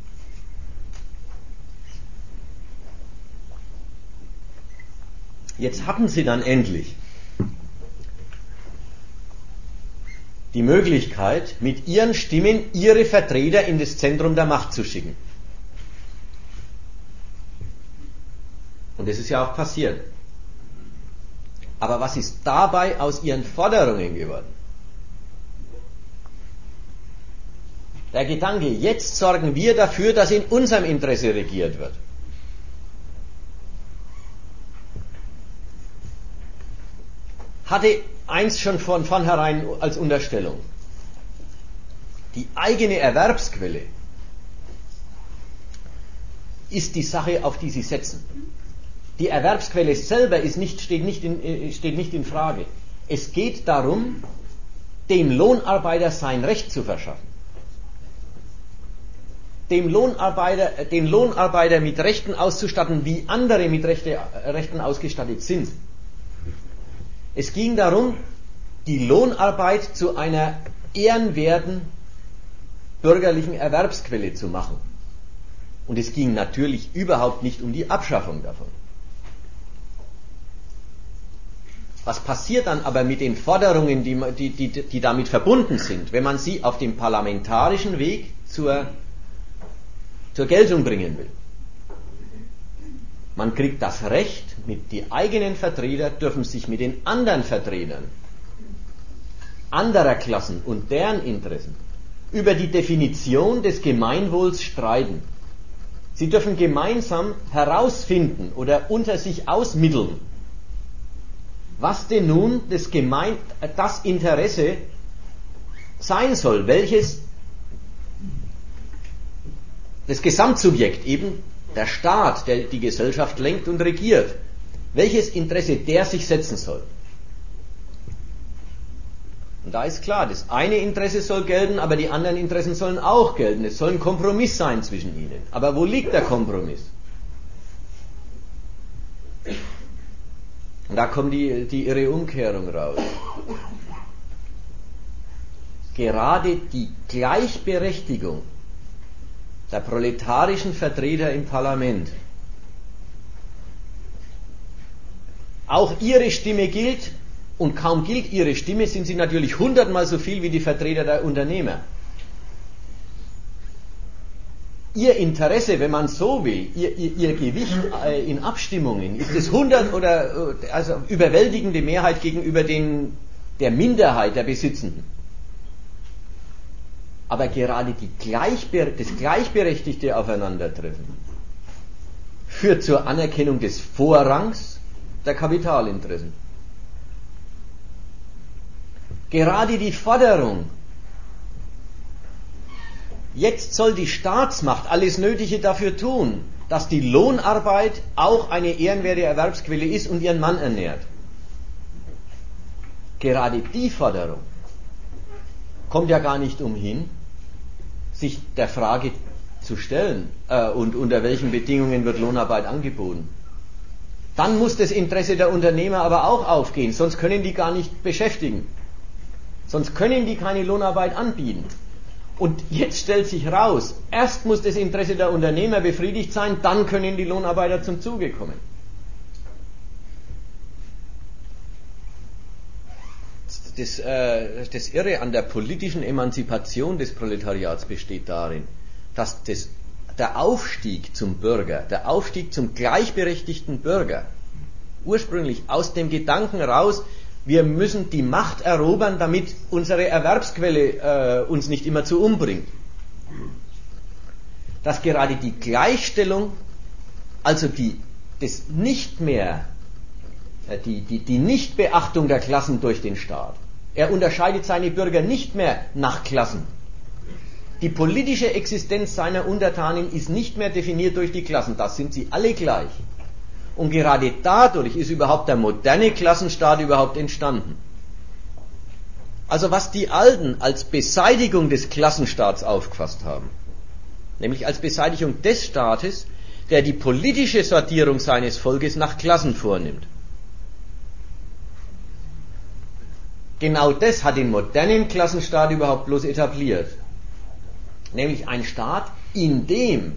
Jetzt hatten sie dann endlich die Möglichkeit, mit ihren Stimmen ihre Vertreter in das Zentrum der Macht zu schicken. Und das ist ja auch passiert. Aber was ist dabei aus ihren Forderungen geworden? Der Gedanke, jetzt sorgen wir dafür, dass in unserem Interesse regiert wird. Hatte eins schon von vornherein als Unterstellung. Die eigene Erwerbsquelle ist die Sache, auf die sie setzen. Die Erwerbsquelle selber steht nicht in Frage. Es geht darum, dem Lohnarbeiter sein Recht zu verschaffen. Den Lohnarbeiter mit Rechten auszustatten, wie andere mit Rechten ausgestattet sind. Es ging darum, die Lohnarbeit zu einer ehrenwerten bürgerlichen Erwerbsquelle zu machen. Und es ging natürlich überhaupt nicht um die Abschaffung davon. Was passiert dann aber mit den Forderungen, die damit verbunden sind, wenn man sie auf dem parlamentarischen Weg zur Geltung bringen will? Man kriegt das Recht, die eigenen Vertreter dürfen sich mit den anderen Vertretern anderer Klassen und deren Interessen über die Definition des Gemeinwohls streiten. Sie dürfen gemeinsam herausfinden oder unter sich ausmitteln, was denn nun das Interesse sein soll, welches das Gesamtsubjekt, eben der Staat, der die Gesellschaft lenkt und regiert, welches Interesse der sich setzen soll. Und da ist klar, das eine Interesse soll gelten, aber die anderen Interessen sollen auch gelten. Es soll ein Kompromiss sein zwischen ihnen. Aber wo liegt der Kompromiss? Und da kommt die irre Umkehrung raus. Gerade die Gleichberechtigung der proletarischen Vertreter im Parlament, auch ihre Stimme gilt, und kaum gilt ihre Stimme, sind sie natürlich 100-mal so viel wie die Vertreter der Unternehmer. Ihr Interesse, wenn man so will, ihr Gewicht in Abstimmungen, ist es 100 oder also überwältigende Mehrheit gegenüber der Minderheit der Besitzenden. Aber gerade das gleichberechtigte Aufeinandertreffen führt zur Anerkennung des Vorrangs der Kapitalinteressen. Gerade die Forderung, jetzt soll die Staatsmacht alles Nötige dafür tun, dass die Lohnarbeit auch eine ehrenwerte Erwerbsquelle ist und ihren Mann ernährt. Gerade die Forderung kommt ja gar nicht umhin, sich der Frage zu stellen, und unter welchen Bedingungen wird Lohnarbeit angeboten. Dann muss das Interesse der Unternehmer aber auch aufgehen, sonst können die gar nicht beschäftigen. Sonst können die keine Lohnarbeit anbieten. Und jetzt stellt sich raus, erst muss das Interesse der Unternehmer befriedigt sein, dann können die Lohnarbeiter zum Zuge kommen. Das Irre an der politischen Emanzipation des Proletariats besteht darin, dass der Aufstieg zum Bürger, der Aufstieg zum gleichberechtigten Bürger, ursprünglich aus dem Gedanken raus, wir müssen die Macht erobern, damit unsere Erwerbsquelle uns nicht immer zu umbringt. Dass gerade die Gleichstellung, also die Nichtbeachtung der Klassen durch den Staat, er unterscheidet seine Bürger nicht mehr nach Klassen. Die politische Existenz seiner Untertanen ist nicht mehr definiert durch die Klassen, das sind sie alle gleich. Und gerade dadurch ist überhaupt der moderne Klassenstaat überhaupt entstanden. Also was die Alten als Beseitigung des Klassenstaats aufgefasst haben, nämlich als Beseitigung des Staates, der die politische Sortierung seines Volkes nach Klassen vornimmt. Genau das hat den modernen Klassenstaat überhaupt bloß etabliert. Nämlich ein Staat, in dem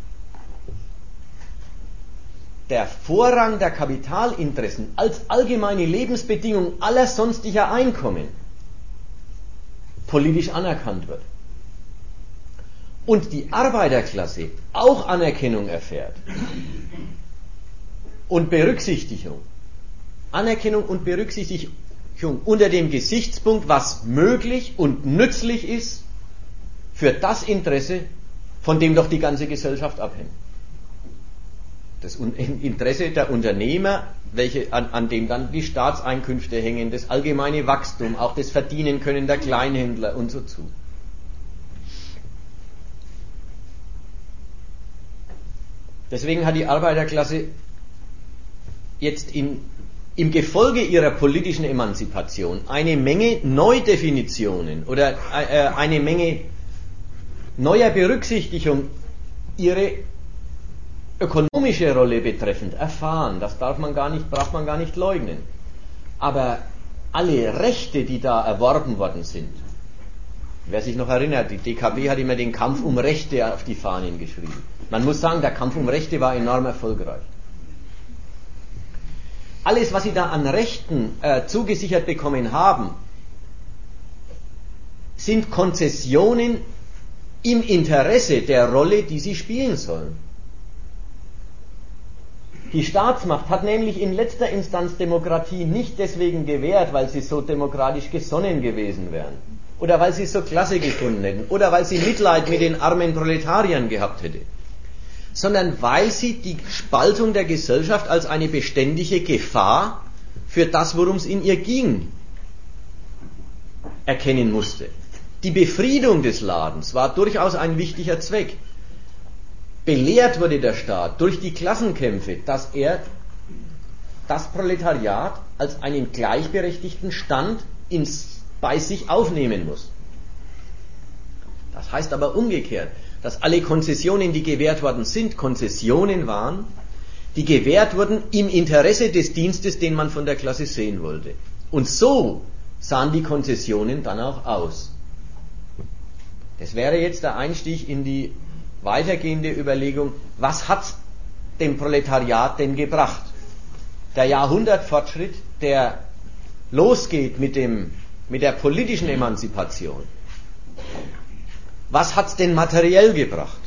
der Vorrang der Kapitalinteressen als allgemeine Lebensbedingung aller sonstiger Einkommen politisch anerkannt wird. Und die Arbeiterklasse auch Anerkennung erfährt. Und Berücksichtigung. Anerkennung und Berücksichtigung unter dem Gesichtspunkt, was möglich und nützlich ist für das Interesse, von dem doch die ganze Gesellschaft abhängt. Das Interesse der Unternehmer, an dem dann die Staatseinkünfte hängen, das allgemeine Wachstum, auch das Verdienenkönnen der Kleinhändler und so zu. Deswegen hat die Arbeiterklasse jetzt im Gefolge ihrer politischen Emanzipation eine Menge Neudefinitionen oder eine Menge neuer Berücksichtigung ihre ökonomische Rolle betreffend erfahren. Das braucht man gar nicht leugnen. Aber alle Rechte, die da erworben worden sind, wer sich noch erinnert, die DKP hat immer den Kampf um Rechte auf die Fahnen geschrieben. Man muss sagen, der Kampf um Rechte war enorm erfolgreich. Alles, was sie da an Rechten zugesichert bekommen haben, sind Konzessionen im Interesse der Rolle, die sie spielen sollen. Die Staatsmacht hat nämlich in letzter Instanz Demokratie nicht deswegen gewährt, weil sie so demokratisch gesonnen gewesen wären oder weil sie es so klasse gefunden hätten oder weil sie Mitleid mit den armen Proletariern gehabt hätte, sondern weil sie die Spaltung der Gesellschaft als eine beständige Gefahr für das, worum es in ihr ging, erkennen musste. Die Befriedung des Ladens war durchaus ein wichtiger Zweck. Belehrt wurde der Staat durch die Klassenkämpfe, dass er das Proletariat als einen gleichberechtigten Stand ins bei sich aufnehmen muss. Das heißt aber umgekehrt, dass alle Konzessionen, die gewährt worden sind, Konzessionen waren, die gewährt wurden im Interesse des Dienstes, den man von der Klasse sehen wollte. Und so sahen die Konzessionen dann auch aus. Das wäre jetzt der Einstieg in die weitergehende Überlegung, was hat dem Proletariat denn gebracht? Der Jahrhundertfortschritt, der losgeht mit der politischen Emanzipation. Was hat es denn materiell gebracht?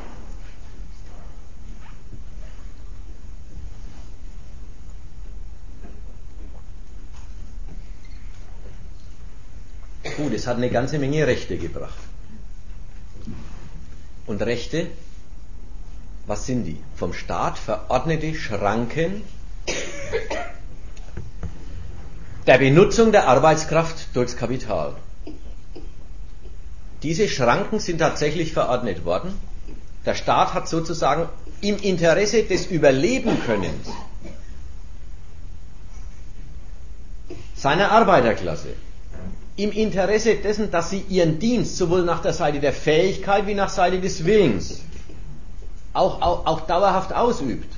Gut, es hat eine ganze Menge Rechte gebracht. Und Rechte, was sind die? Vom Staat verordnete Schranken der Benutzung der Arbeitskraft durchs Kapital. Diese Schranken sind tatsächlich verordnet worden. Der Staat hat sozusagen im Interesse des Überlebenkönnens seiner Arbeiterklasse, im Interesse dessen, dass sie ihren Dienst sowohl nach der Seite der Fähigkeit wie nach Seite des Willens auch dauerhaft ausübt.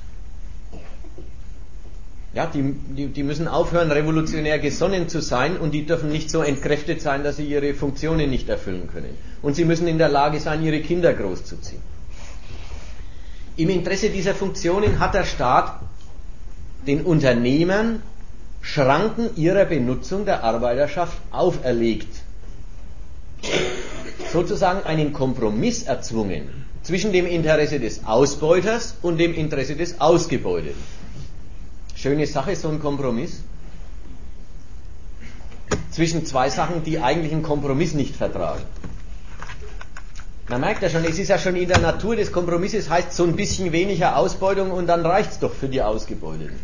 Ja, die müssen aufhören, revolutionär gesonnen zu sein, und die dürfen nicht so entkräftet sein, dass sie ihre Funktionen nicht erfüllen können. Und sie müssen in der Lage sein, ihre Kinder großzuziehen. Im Interesse dieser Funktionen hat der Staat den Unternehmern Schranken ihrer Benutzung der Arbeiterschaft auferlegt. Sozusagen einen Kompromiss erzwungen zwischen dem Interesse des Ausbeuters und dem Interesse des Ausgebeuteten. Schöne Sache, so ein Kompromiss. Zwischen zwei Sachen, die eigentlich einen Kompromiss nicht vertragen. Man merkt ja schon, es ist ja schon in der Natur des Kompromisses, heißt so ein bisschen weniger Ausbeutung und dann reicht's doch für die Ausgebeuteten.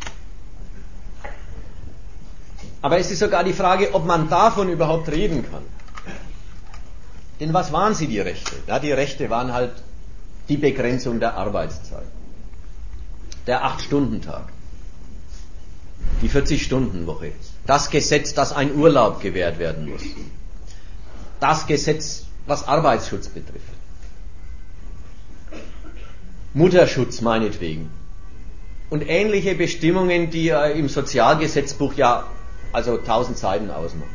Aber es ist sogar die Frage, ob man davon überhaupt reden kann. Denn was waren sie, die Rechte? Ja, die Rechte waren halt die Begrenzung der Arbeitszeit. Der 8-Stunden-Tag. Die 40-Stunden-Woche. Das Gesetz, dass ein Urlaub gewährt werden muss. Das Gesetz, was Arbeitsschutz betrifft. Mutterschutz meinetwegen. Und ähnliche Bestimmungen, die im Sozialgesetzbuch ja also 1000 Seiten ausmachen.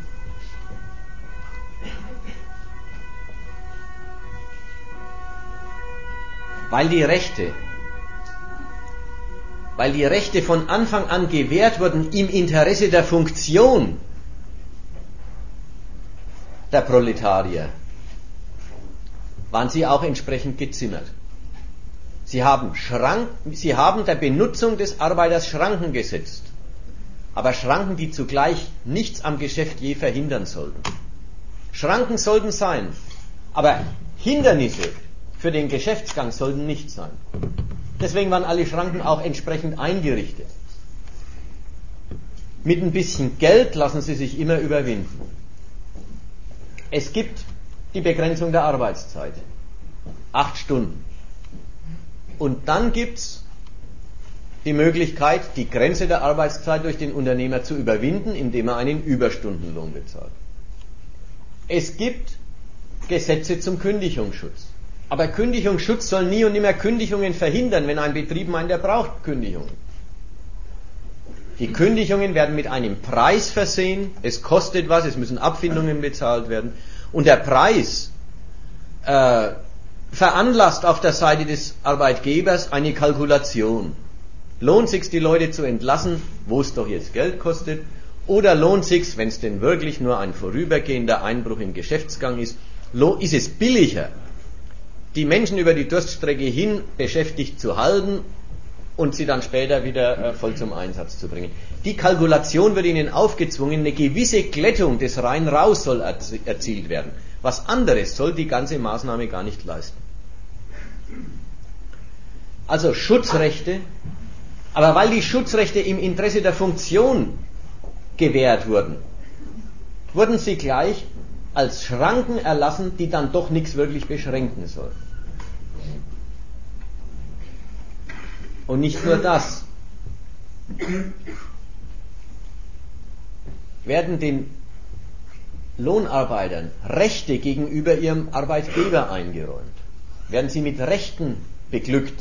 Weil die Rechte von Anfang an gewährt wurden im Interesse der Funktion der Proletarier, waren sie auch entsprechend gezimmert. Sie haben der Benutzung des Arbeiters Schranken gesetzt, aber Schranken, die zugleich nichts am Geschäft je verhindern sollten. Schranken sollten sein, aber Hindernisse für den Geschäftsgang sollten nicht sein. Deswegen waren alle Schranken auch entsprechend eingerichtet. Mit ein bisschen Geld lassen sie sich immer überwinden. Es gibt die Begrenzung der Arbeitszeit. 8 Stunden. Und dann gibt es die Möglichkeit, die Grenze der Arbeitszeit durch den Unternehmer zu überwinden, indem er einen Überstundenlohn bezahlt. Es gibt Gesetze zum Kündigungsschutz. Aber Kündigungsschutz soll nie und nimmer Kündigungen verhindern, wenn ein Betrieb meint, er braucht Kündigungen. Die Kündigungen werden mit einem Preis versehen, es kostet was, es müssen Abfindungen bezahlt werden. Und der Preis veranlasst auf der Seite des Arbeitgebers eine Kalkulation. Lohnt sich's, die Leute zu entlassen, wo es doch jetzt Geld kostet? Oder lohnt sich's, wenn es denn wirklich nur ein vorübergehender Einbruch im Geschäftsgang ist, ist es billiger, die Menschen über die Durststrecke hin beschäftigt zu halten und sie dann später wieder voll zum Einsatz zu bringen. Die Kalkulation wird ihnen aufgezwungen, eine gewisse Glättung des Rein-Raus soll erzielt werden. Was anderes soll die ganze Maßnahme gar nicht leisten. Also Schutzrechte, aber weil die Schutzrechte im Interesse der Funktion gewährt wurden, wurden sie gleich als Schranken erlassen, die dann doch nichts wirklich beschränken sollen. Und nicht nur das. Werden den Lohnarbeitern Rechte gegenüber ihrem Arbeitgeber eingeräumt. Werden sie mit Rechten beglückt.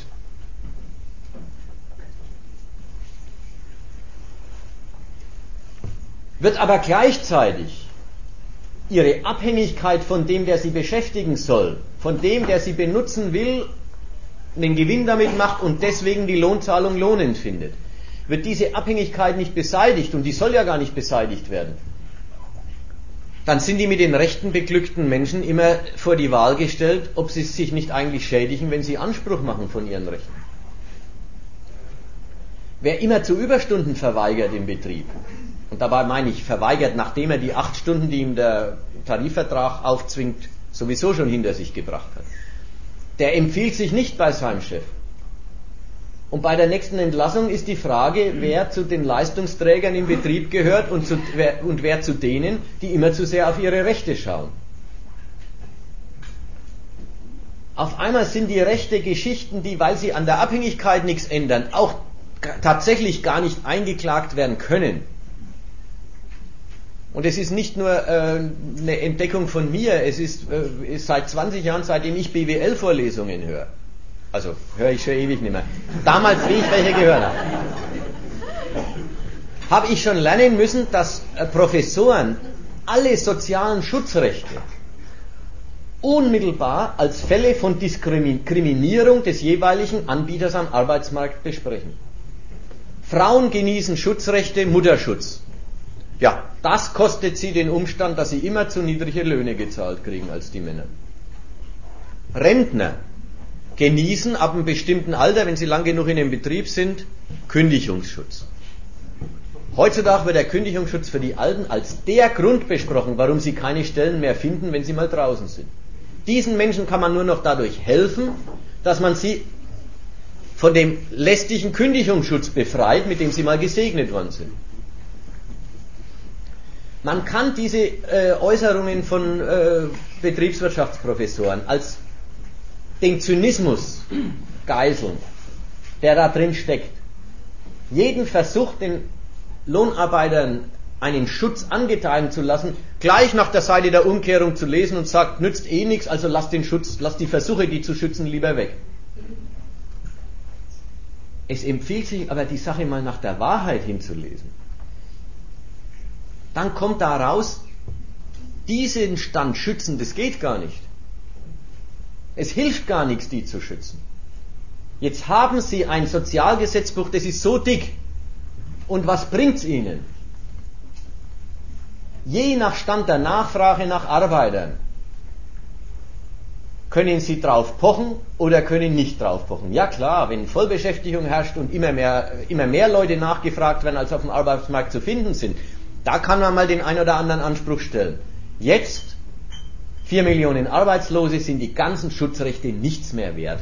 Wird aber gleichzeitig ihre Abhängigkeit von dem, der sie beschäftigen soll, von dem, der sie benutzen will, den Gewinn damit macht und deswegen die Lohnzahlung lohnend findet, wird diese Abhängigkeit nicht beseitigt, und die soll ja gar nicht beseitigt werden, dann sind die mit den Rechten beglückten Menschen immer vor die Wahl gestellt, ob sie sich nicht eigentlich schädigen, wenn sie Anspruch machen von ihren Rechten. Wer immer zu Überstunden verweigert im Betrieb, und dabei meine ich verweigert, nachdem er die 8 Stunden, die ihm der Tarifvertrag aufzwingt, sowieso schon hinter sich gebracht hat, der empfiehlt sich nicht bei seinem Chef. Und bei der nächsten Entlassung ist die Frage, wer zu den Leistungsträgern im Betrieb gehört und wer zu denen, die immer zu sehr auf ihre Rechte schauen. Auf einmal sind die Rechte Geschichten, die, weil sie an der Abhängigkeit nichts ändern, auch tatsächlich gar nicht eingeklagt werden können. Und es ist nicht nur eine Entdeckung von mir, es ist seit 20 Jahren, seitdem ich BWL-Vorlesungen höre. Also höre ich schon ewig nicht mehr. Damals, wie ich welche gehört habe, habe ich schon lernen müssen, dass Professoren alle sozialen Schutzrechte unmittelbar als Fälle von Diskriminierung des jeweiligen Anbieters am Arbeitsmarkt besprechen. Frauen genießen Schutzrechte, Mutterschutz. Ja, das kostet sie den Umstand, dass sie immer zu niedrige Löhne gezahlt kriegen als die Männer. Rentner genießen ab einem bestimmten Alter, wenn sie lang genug in dem Betrieb sind, Kündigungsschutz. Heutzutage wird der Kündigungsschutz für die Alten als der Grund besprochen, warum sie keine Stellen mehr finden, wenn sie mal draußen sind. Diesen Menschen kann man nur noch dadurch helfen, dass man sie von dem lästigen Kündigungsschutz befreit, mit dem sie mal gesegnet worden sind. Man kann diese Äußerungen von Betriebswirtschaftsprofessoren als den Zynismus geißeln, der da drin steckt. Jeden Versuch, den Lohnarbeitern einen Schutz angedeihen zu lassen, gleich nach der Seite der Umkehrung zu lesen und sagt, nützt eh nichts, also lasst die Versuche, die zu schützen, lieber weg. Es empfiehlt sich aber, die Sache mal nach der Wahrheit hinzulesen. Dann kommt da raus, diesen Stand schützen, das geht gar nicht. Es hilft gar nichts, die zu schützen. Jetzt haben Sie ein Sozialgesetzbuch, das ist so dick. Und was bringt's Ihnen? Je nach Stand der Nachfrage nach Arbeitern können Sie drauf pochen oder können nicht drauf pochen. Ja klar, wenn Vollbeschäftigung herrscht und immer mehr Leute nachgefragt werden, als auf dem Arbeitsmarkt zu finden sind, da kann man mal den ein oder anderen Anspruch stellen. Jetzt 4 Millionen Arbeitslose, sind die ganzen Schutzrechte nichts mehr wert.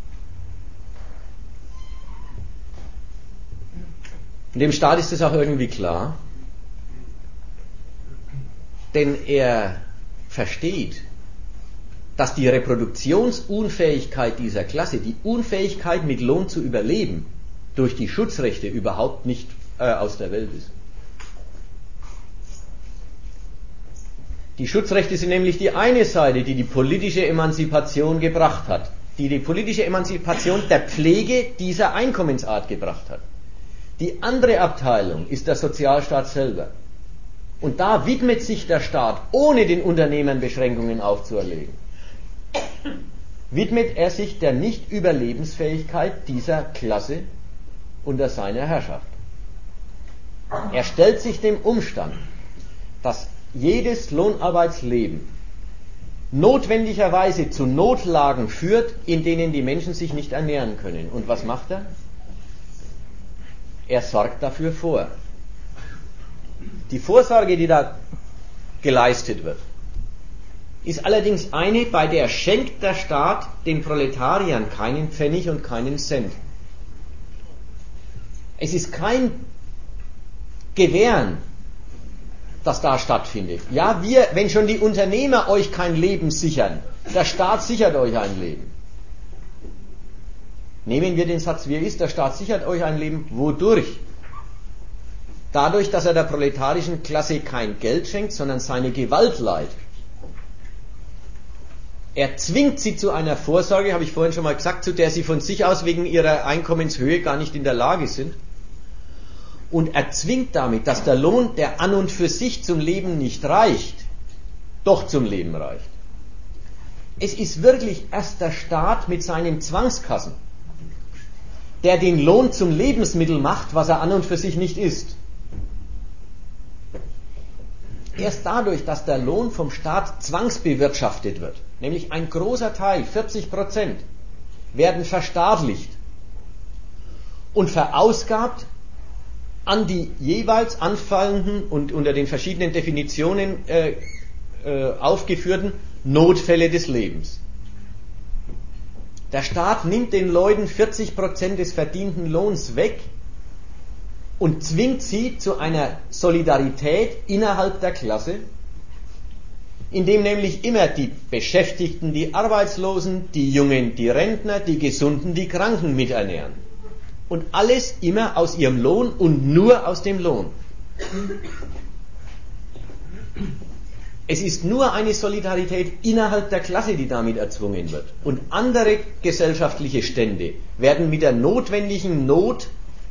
Und dem Staat ist das auch irgendwie klar, denn er versteht, dass die Reproduktionsunfähigkeit dieser Klasse, die Unfähigkeit mit Lohn zu überleben, durch die Schutzrechte überhaupt nicht aus der Welt ist. Die Schutzrechte sind nämlich die eine Seite, die die politische Emanzipation gebracht hat, die politische Emanzipation der Pflege dieser Einkommensart gebracht hat. Die andere Abteilung ist der Sozialstaat selber. Und da widmet sich der Staat, ohne den Unternehmern Beschränkungen aufzuerlegen, widmet er sich der Nicht-Überlebensfähigkeit dieser Klasse unter seiner Herrschaft. Er stellt sich dem Umstand, dass jedes Lohnarbeitsleben notwendigerweise zu Notlagen führt, in denen die Menschen sich nicht ernähren können. Und was macht er? Er sorgt dafür vor. Die Vorsorge, die da geleistet wird, ist allerdings eine, bei der schenkt der Staat den Proletariern keinen Pfennig und keinen Cent. Es ist kein Gewähren, das da stattfindet. Ja, wenn schon die Unternehmer euch kein Leben sichern, der Staat sichert euch ein Leben. Nehmen wir den Satz, wie er ist, der Staat sichert euch ein Leben. Wodurch? Dadurch, dass er der proletarischen Klasse kein Geld schenkt, sondern seine Gewalt leiht. Er zwingt sie zu einer Vorsorge, habe ich vorhin schon mal gesagt, zu der sie von sich aus wegen ihrer Einkommenshöhe gar nicht in der Lage sind. Und er zwingt damit, dass der Lohn, der an und für sich zum Leben nicht reicht, doch zum Leben reicht. Es ist wirklich erst der Staat mit seinen Zwangskassen, der den Lohn zum Lebensmittel macht, was er an und für sich nicht ist. Erst dadurch, dass der Lohn vom Staat zwangsbewirtschaftet wird, nämlich ein großer Teil, 40%, werden verstaatlicht und verausgabt an die jeweils anfallenden und unter den verschiedenen Definitionen aufgeführten Notfälle des Lebens. Der Staat nimmt den Leuten 40% des verdienten Lohns weg und zwingt sie zu einer Solidarität innerhalb der Klasse, indem nämlich immer die Beschäftigten die Arbeitslosen, die Jungen die Rentner, die Gesunden die Kranken miternähren. Und alles immer aus ihrem Lohn und nur aus dem Lohn. Es ist nur eine Solidarität innerhalb der Klasse, die damit erzwungen wird. Und andere gesellschaftliche Stände werden mit der notwendigen Not,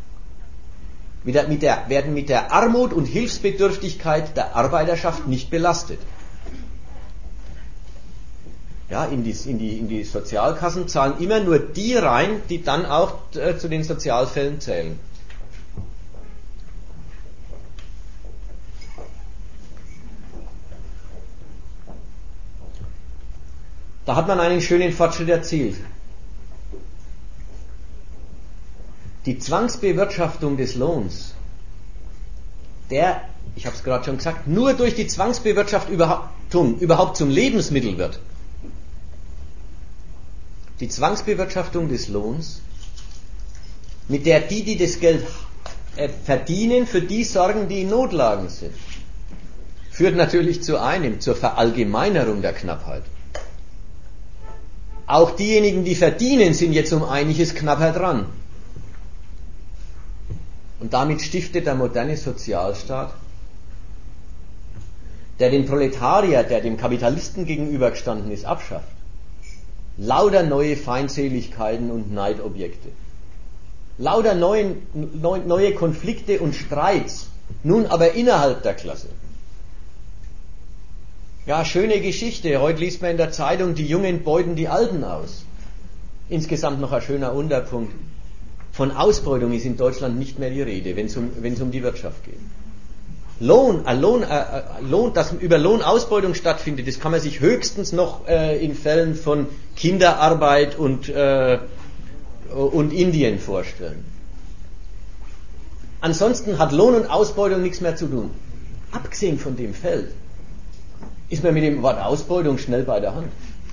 werden mit der Armut und Hilfsbedürftigkeit der Arbeiterschaft nicht belastet. Ja, in die Sozialkassen zahlen immer nur die rein, die dann auch zu den Sozialfällen zählen. Da hat man einen schönen Fortschritt erzielt. Die Zwangsbewirtschaftung des Lohns, ich habe es gerade schon gesagt, nur durch die Zwangsbewirtschaftung überhaupt zum Lebensmittel wird. Die Zwangsbewirtschaftung des Lohns, mit der die das Geld verdienen, für die sorgen, die in Notlagen sind, führt natürlich zur Verallgemeinerung der Knappheit. Auch diejenigen, die verdienen, sind jetzt um einiges knapper dran. Und damit stiftet der moderne Sozialstaat, der den Proletarier, der dem Kapitalisten gegenübergestanden ist, abschafft, lauter neue Feindseligkeiten und Neidobjekte. Lauter neue Konflikte und Streits, nun aber innerhalb der Klasse. Ja, schöne Geschichte. Heute liest man in der Zeitung, die Jungen beuten die Alten aus. Insgesamt noch ein schöner Unterpunkt. Von Ausbeutung ist in Deutschland nicht mehr die Rede, wenn es um die Wirtschaft geht. Dass über Lohnausbeutung stattfindet, das kann man sich höchstens noch in Fällen von Kinderarbeit und Indien vorstellen. Ansonsten hat Lohn und Ausbeutung nichts mehr zu tun. Abgesehen von dem Feld ist man mit dem Wort Ausbeutung schnell bei der Hand.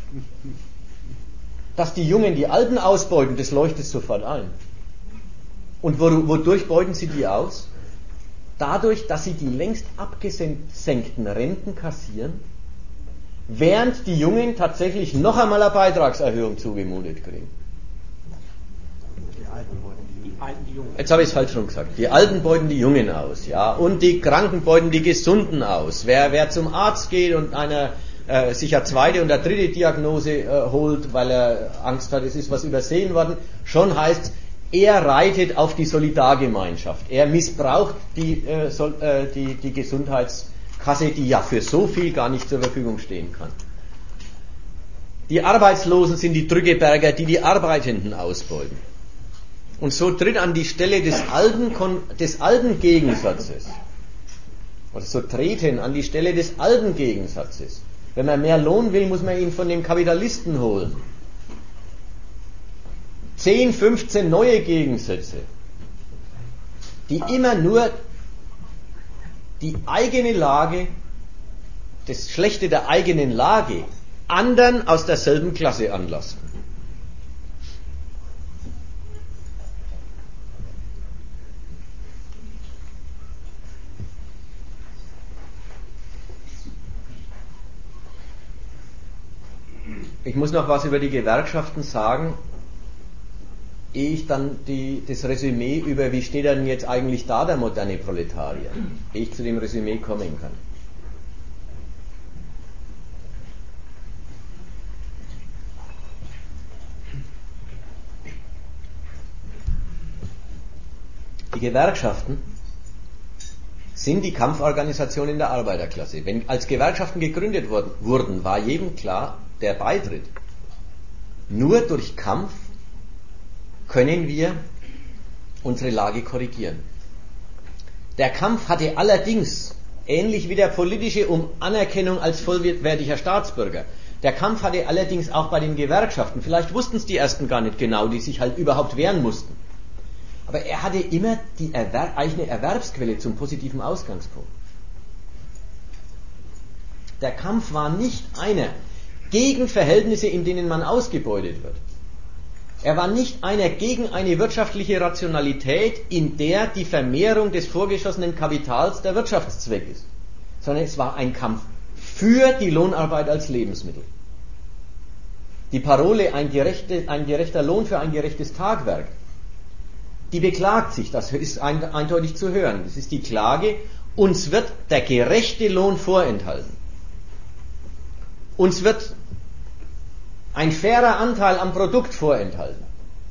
Dass die Jungen die Alten ausbeuten, das leuchtet sofort ein. Und wodurch beuten sie die aus? Dadurch, dass sie die längst abgesenkten Renten kassieren, während die Jungen tatsächlich noch einmal eine Beitragserhöhung zugemutet kriegen. Jetzt habe ich es falsch rum gesagt. Die Alten beuten die Jungen aus, ja, und die Kranken beuten die Gesunden aus. Wer zum Arzt geht und sich eine zweite und eine dritte Diagnose holt, weil er Angst hat, es ist was übersehen worden, schon heißt, er reitet auf die Solidargemeinschaft. Er missbraucht die Gesundheitskasse, die ja für so viel gar nicht zur Verfügung stehen kann. Die Arbeitslosen sind die Drückeberger, die die Arbeitenden ausbeuten. Und so tritt an die Stelle des alten Gegensatzes, oder so treten an die Stelle des alten Gegensatzes. Wenn man mehr Lohn will, muss man ihn von dem Kapitalisten holen. 10, 15 neue Gegensätze, die immer nur die eigene Lage, das Schlechte der eigenen Lage, anderen aus derselben Klasse anlasten. Ich muss noch was über die Gewerkschaften sagen. ehe ich dann das Resümee über, wie steht er denn jetzt eigentlich da, der moderne Proletarier, ehe ich zu dem Resümee kommen kann. Die Gewerkschaften sind die Kampforganisationen der Arbeiterklasse. Wenn als Gewerkschaften gegründet wurden, war jedem klar, der beitritt. Nur durch Kampf können wir unsere Lage korrigieren. Der Kampf hatte allerdings, ähnlich wie der politische um Anerkennung als vollwertiger Staatsbürger, der Kampf hatte allerdings auch bei den Gewerkschaften, vielleicht wussten es die ersten gar nicht genau, die sich halt überhaupt wehren mussten, aber er hatte immer die eigene Erwerbsquelle zum positiven Ausgangspunkt. Der Kampf war nicht einer gegen Verhältnisse, in denen man ausgebeutet wird. Er war nicht einer gegen eine wirtschaftliche Rationalität, in der die Vermehrung des vorgeschossenen Kapitals der Wirtschaftszweck ist, sondern es war ein Kampf für die Lohnarbeit als Lebensmittel. Die Parole ein gerechter Lohn für ein gerechtes Tagwerk, die beklagt sich, das ist eindeutig zu hören. Das ist die Klage, uns wird der gerechte Lohn vorenthalten. Uns wird ein fairer Anteil am Produkt vorenthalten.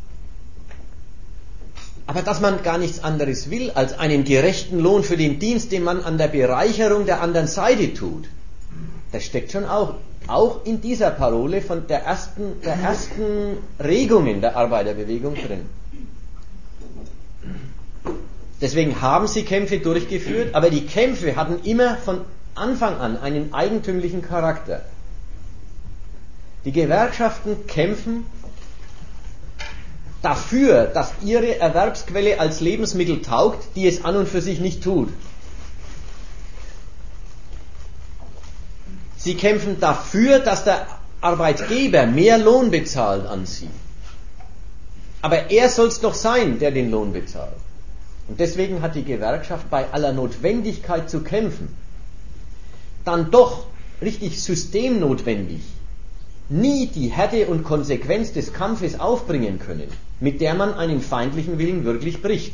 Aber dass man gar nichts anderes will, als einen gerechten Lohn für den Dienst, den man an der Bereicherung der anderen Seite tut, das steckt schon auch in dieser Parole von der ersten Regungen der Arbeiterbewegung drin. Deswegen haben sie Kämpfe durchgeführt, aber die Kämpfe hatten immer von Anfang an einen eigentümlichen Charakter. Die Gewerkschaften kämpfen dafür, dass ihre Erwerbsquelle als Lebensmittel taugt, die es an und für sich nicht tut. Sie kämpfen dafür, dass der Arbeitgeber mehr Lohn bezahlt an sie. Aber er soll es doch sein, der den Lohn bezahlt. Und deswegen hat die Gewerkschaft bei aller Notwendigkeit zu kämpfen dann doch richtig systemnotwendig nie die Härte und Konsequenz des Kampfes aufbringen können, mit der man einen feindlichen Willen wirklich bricht.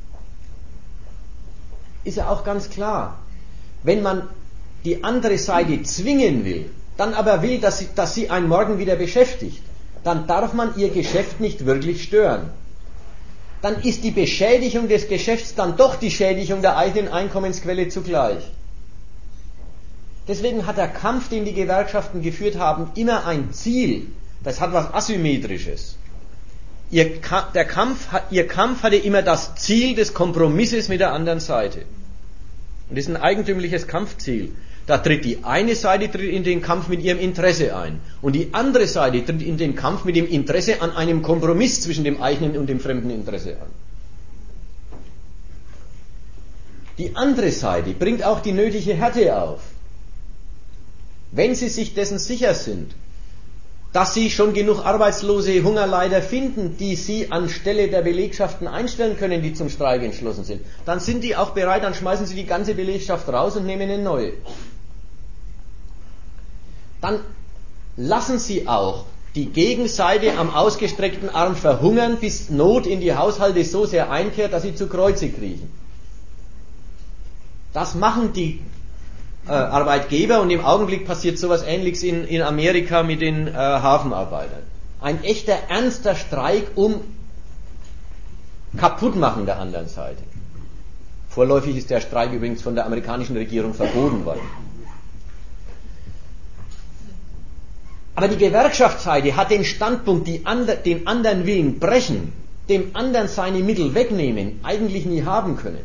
Ist ja auch ganz klar, wenn man die andere Seite zwingen will, dann aber will, dass sie einen morgen wieder beschäftigt, dann darf man ihr Geschäft nicht wirklich stören. Dann ist die Beschädigung des Geschäfts dann doch die Schädigung der eigenen Einkommensquelle zugleich. Deswegen hat der Kampf, den die Gewerkschaften geführt haben, immer ein Ziel. Das hat was Asymmetrisches. Ihr Kampf hatte immer das Ziel des Kompromisses mit der anderen Seite. Und das ist ein eigentümliches Kampfziel. Da tritt die eine Seite in den Kampf mit ihrem Interesse ein. Und die andere Seite tritt in den Kampf mit dem Interesse an einem Kompromiss zwischen dem eigenen und dem fremden Interesse an. Die andere Seite bringt auch die nötige Härte auf. Wenn sie sich dessen sicher sind, dass sie schon genug arbeitslose Hungerleider finden, die sie anstelle der Belegschaften einstellen können, die zum Streik entschlossen sind, dann sind die auch bereit, dann schmeißen sie die ganze Belegschaft raus und nehmen eine neue. Dann lassen sie auch die Gegenseite am ausgestreckten Arm verhungern, bis Not in die Haushalte so sehr einkehrt, dass sie zu Kreuze kriechen. Das machen die Arbeitgeber, und im Augenblick passiert sowas Ähnliches in Amerika mit den Hafenarbeitern. Ein echter, ernster Streik um Kaputtmachen der anderen Seite. Vorläufig ist der Streik übrigens von der amerikanischen Regierung verboten worden. Aber die Gewerkschaftsseite hat den Standpunkt, den anderen Willen brechen, dem anderen seine Mittel wegnehmen, eigentlich nie haben können.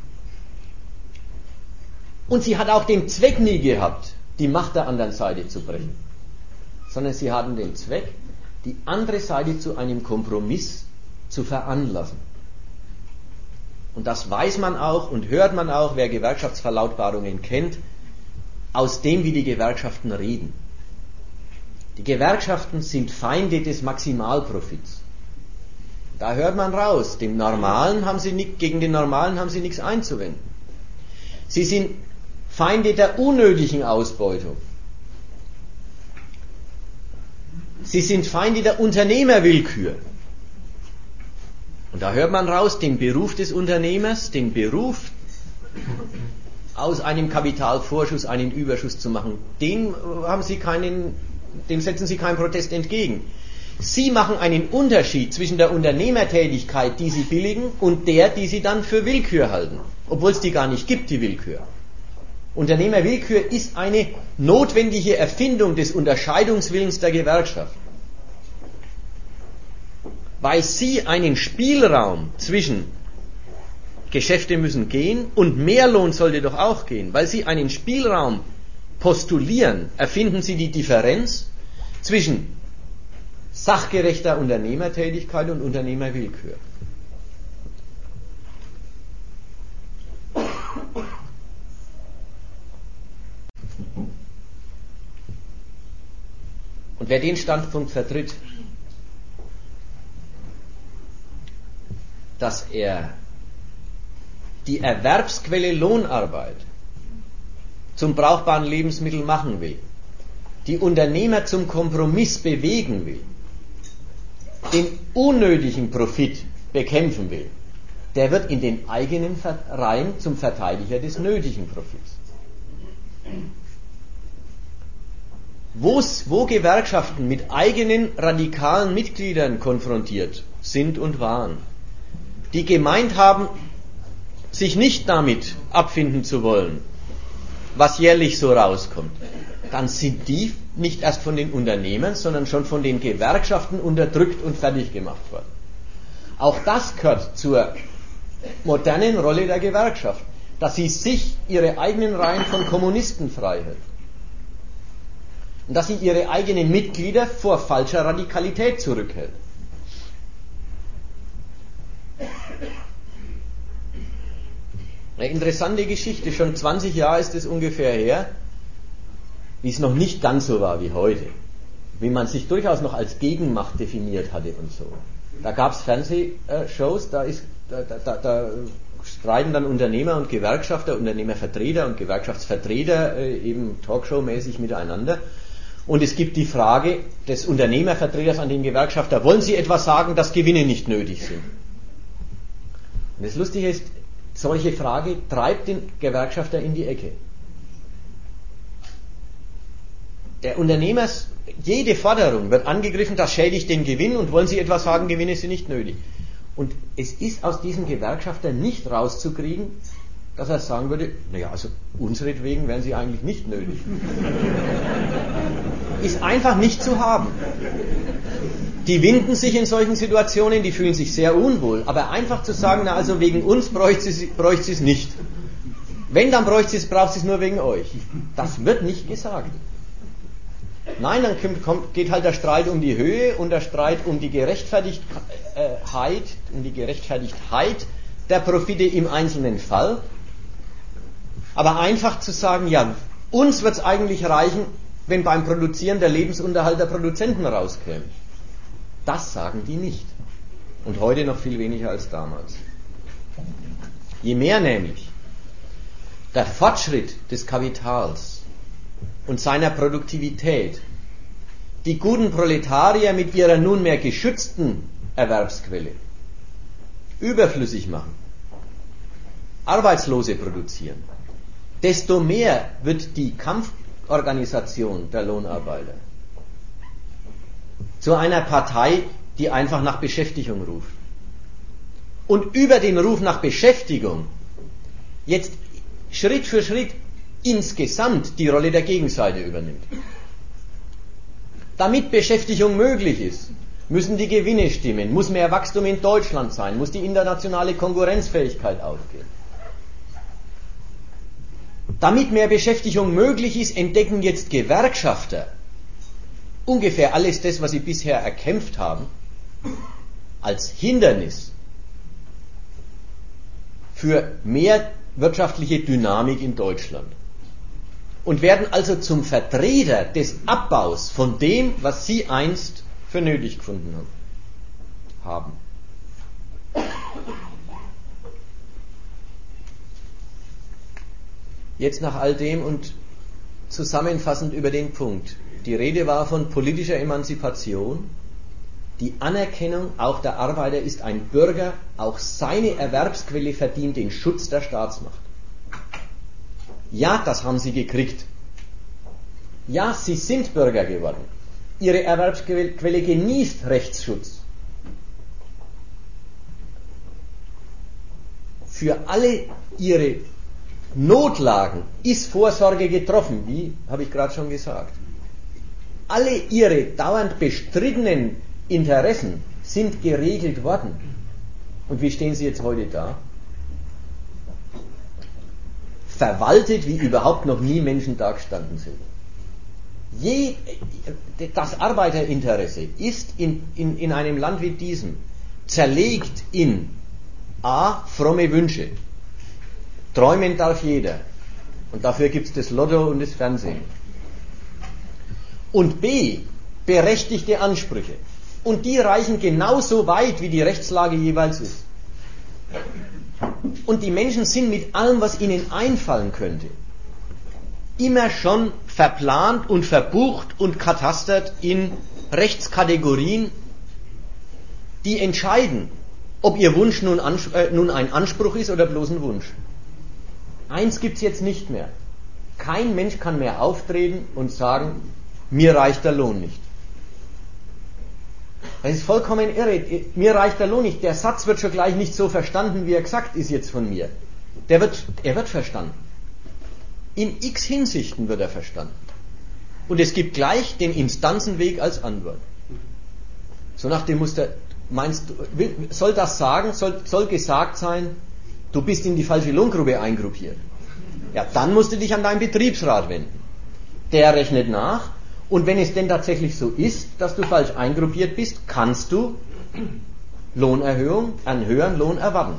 Und sie hat auch den Zweck nie gehabt, die Macht der anderen Seite zu brechen, sondern sie hatten den Zweck, die andere Seite zu einem Kompromiss zu veranlassen. Und das weiß man auch und hört man auch, wer Gewerkschaftsverlautbarungen kennt, aus dem, wie die Gewerkschaften reden. Die Gewerkschaften sind Feinde des Maximalprofits. Da hört man raus, gegen den Normalen haben sie nichts einzuwenden. Sie sind Feinde der unnötigen Ausbeutung. Sie sind Feinde der Unternehmerwillkür. Und da hört man raus, den Beruf des Unternehmers, den Beruf aus einem Kapitalvorschuss einen Überschuss zu machen, dem setzen Sie keinen Protest entgegen. Sie machen einen Unterschied zwischen der Unternehmertätigkeit, die Sie billigen, und der, die Sie dann für Willkür halten, obwohl es die gar nicht gibt, die Willkür. Unternehmerwillkür ist eine notwendige Erfindung des Unterscheidungswillens der Gewerkschaft, weil Sie einen Spielraum zwischen Geschäfte müssen gehen und Mehrlohn sollte doch auch gehen, weil Sie einen Spielraum postulieren, erfinden Sie die Differenz zwischen sachgerechter Unternehmertätigkeit und Unternehmerwillkür. Und wer den Standpunkt vertritt, dass er die Erwerbsquelle Lohnarbeit zum brauchbaren Lebensmittel machen will, die Unternehmer zum Kompromiss bewegen will, den unnötigen Profit bekämpfen will, der wird in den eigenen Reihen zum Verteidiger des nötigen Profits. Wo Gewerkschaften mit eigenen radikalen Mitgliedern konfrontiert sind und waren, die gemeint haben, sich nicht damit abfinden zu wollen, was jährlich so rauskommt, dann sind die nicht erst von den Unternehmern, sondern schon von den Gewerkschaften unterdrückt und fertig gemacht worden. Auch das gehört zur modernen Rolle der Gewerkschaft, dass sie sich ihre eigenen Reihen von Kommunisten frei hält. Und dass sie ihre eigenen Mitglieder vor falscher Radikalität zurückhält. Eine interessante Geschichte, schon 20 Jahre ist es ungefähr her, wie es noch nicht ganz so war wie heute, wie man sich durchaus noch als Gegenmacht definiert hatte und so. Da gab es Fernsehshows, da streiten dann Unternehmer und Gewerkschafter, Unternehmervertreter und Gewerkschaftsvertreter eben Talkshow-mäßig miteinander. Und es gibt die Frage des Unternehmervertreters an den Gewerkschafter, wollen Sie etwas sagen, dass Gewinne nicht nötig sind? Und das Lustige ist, solche Frage treibt den Gewerkschafter in die Ecke. Der Unternehmers, jede Forderung wird angegriffen, das schädigt den Gewinn und wollen Sie etwas sagen, Gewinne sind nicht nötig. Und es ist aus diesem Gewerkschafter nicht rauszukriegen, dass er sagen würde, naja, also unseretwegen wären sie eigentlich nicht nötig. Ist einfach nicht zu haben. Die winden sich in solchen Situationen, die fühlen sich sehr unwohl, aber einfach zu sagen, na also wegen uns bräuchte sie es nicht. Wenn, dann braucht sie es nur wegen euch. Das wird nicht gesagt. Nein, dann geht halt der Streit um die Höhe und der Streit um die Gerechtfertigkeit der Profite im einzelnen Fall. Aber einfach zu sagen, ja, uns wird es eigentlich reichen, wenn beim Produzieren der Lebensunterhalt der Produzenten rauskäme. Das sagen die nicht. Und heute noch viel weniger als damals. Je mehr nämlich der Fortschritt des Kapitals und seiner Produktivität die guten Proletarier mit ihrer nunmehr geschützten Erwerbsquelle überflüssig machen, Arbeitslose produzieren, desto mehr wird die Kampforganisation der Lohnarbeiter zu einer Partei, die einfach nach Beschäftigung ruft. Und über den Ruf nach Beschäftigung jetzt Schritt für Schritt insgesamt die Rolle der Gegenseite übernimmt. Damit Beschäftigung möglich ist, müssen die Gewinne stimmen, muss mehr Wachstum in Deutschland sein, muss die internationale Konkurrenzfähigkeit aufgehen. Damit mehr Beschäftigung möglich ist, entdecken jetzt Gewerkschafter ungefähr alles das, was sie bisher erkämpft haben, als Hindernis für mehr wirtschaftliche Dynamik in Deutschland. Und werden also zum Vertreter des Abbaus von dem, was sie einst für nötig gefunden haben. Jetzt nach all dem und zusammenfassend über den Punkt. Die Rede war von politischer Emanzipation Die Anerkennung, auch der Arbeiter ist ein Bürger, auch seine Erwerbsquelle verdient den Schutz der Staatsmacht. Ja, das haben sie gekriegt. Ja, sie sind Bürger geworden. Ihre Erwerbsquelle genießt Rechtsschutz. Für alle ihre Notlagen ist Vorsorge getroffen, wie habe ich gerade schon gesagt. Alle ihre dauernd bestrittenen Interessen sind geregelt worden. Und wie stehen sie jetzt heute da? Verwaltet, wie überhaupt noch nie Menschen dagestanden sind. Das Arbeiterinteresse ist in einem Land wie diesem zerlegt in A. fromme Wünsche. Träumen darf jeder. Und dafür gibt es das Lotto und das Fernsehen. Und B. berechtigte Ansprüche. Und die reichen genauso weit, wie die Rechtslage jeweils ist. Und die Menschen sind mit allem, was ihnen einfallen könnte, immer schon verplant und verbucht und katastert in Rechtskategorien, die entscheiden, ob ihr Wunsch nun ein Anspruch ist oder bloß ein Wunsch. Eins gibt es jetzt nicht mehr. Kein Mensch kann mehr auftreten und sagen, mir reicht der Lohn nicht. Das ist vollkommen irre. Mir reicht der Lohn nicht. Der Satz wird schon gleich nicht so verstanden, wie er gesagt ist jetzt von mir. Er wird verstanden. In x Hinsichten wird er verstanden. Und es gibt gleich den Instanzenweg als Antwort. So nach dem Muster, meinst du, soll das sagen, soll gesagt sein, du bist in die falsche Lohngruppe eingruppiert. Ja, dann musst du dich an deinen Betriebsrat wenden. Der rechnet nach. Und wenn es denn tatsächlich so ist, dass du falsch eingruppiert bist, kannst du Lohnerhöhung, einen höheren Lohn erwarten.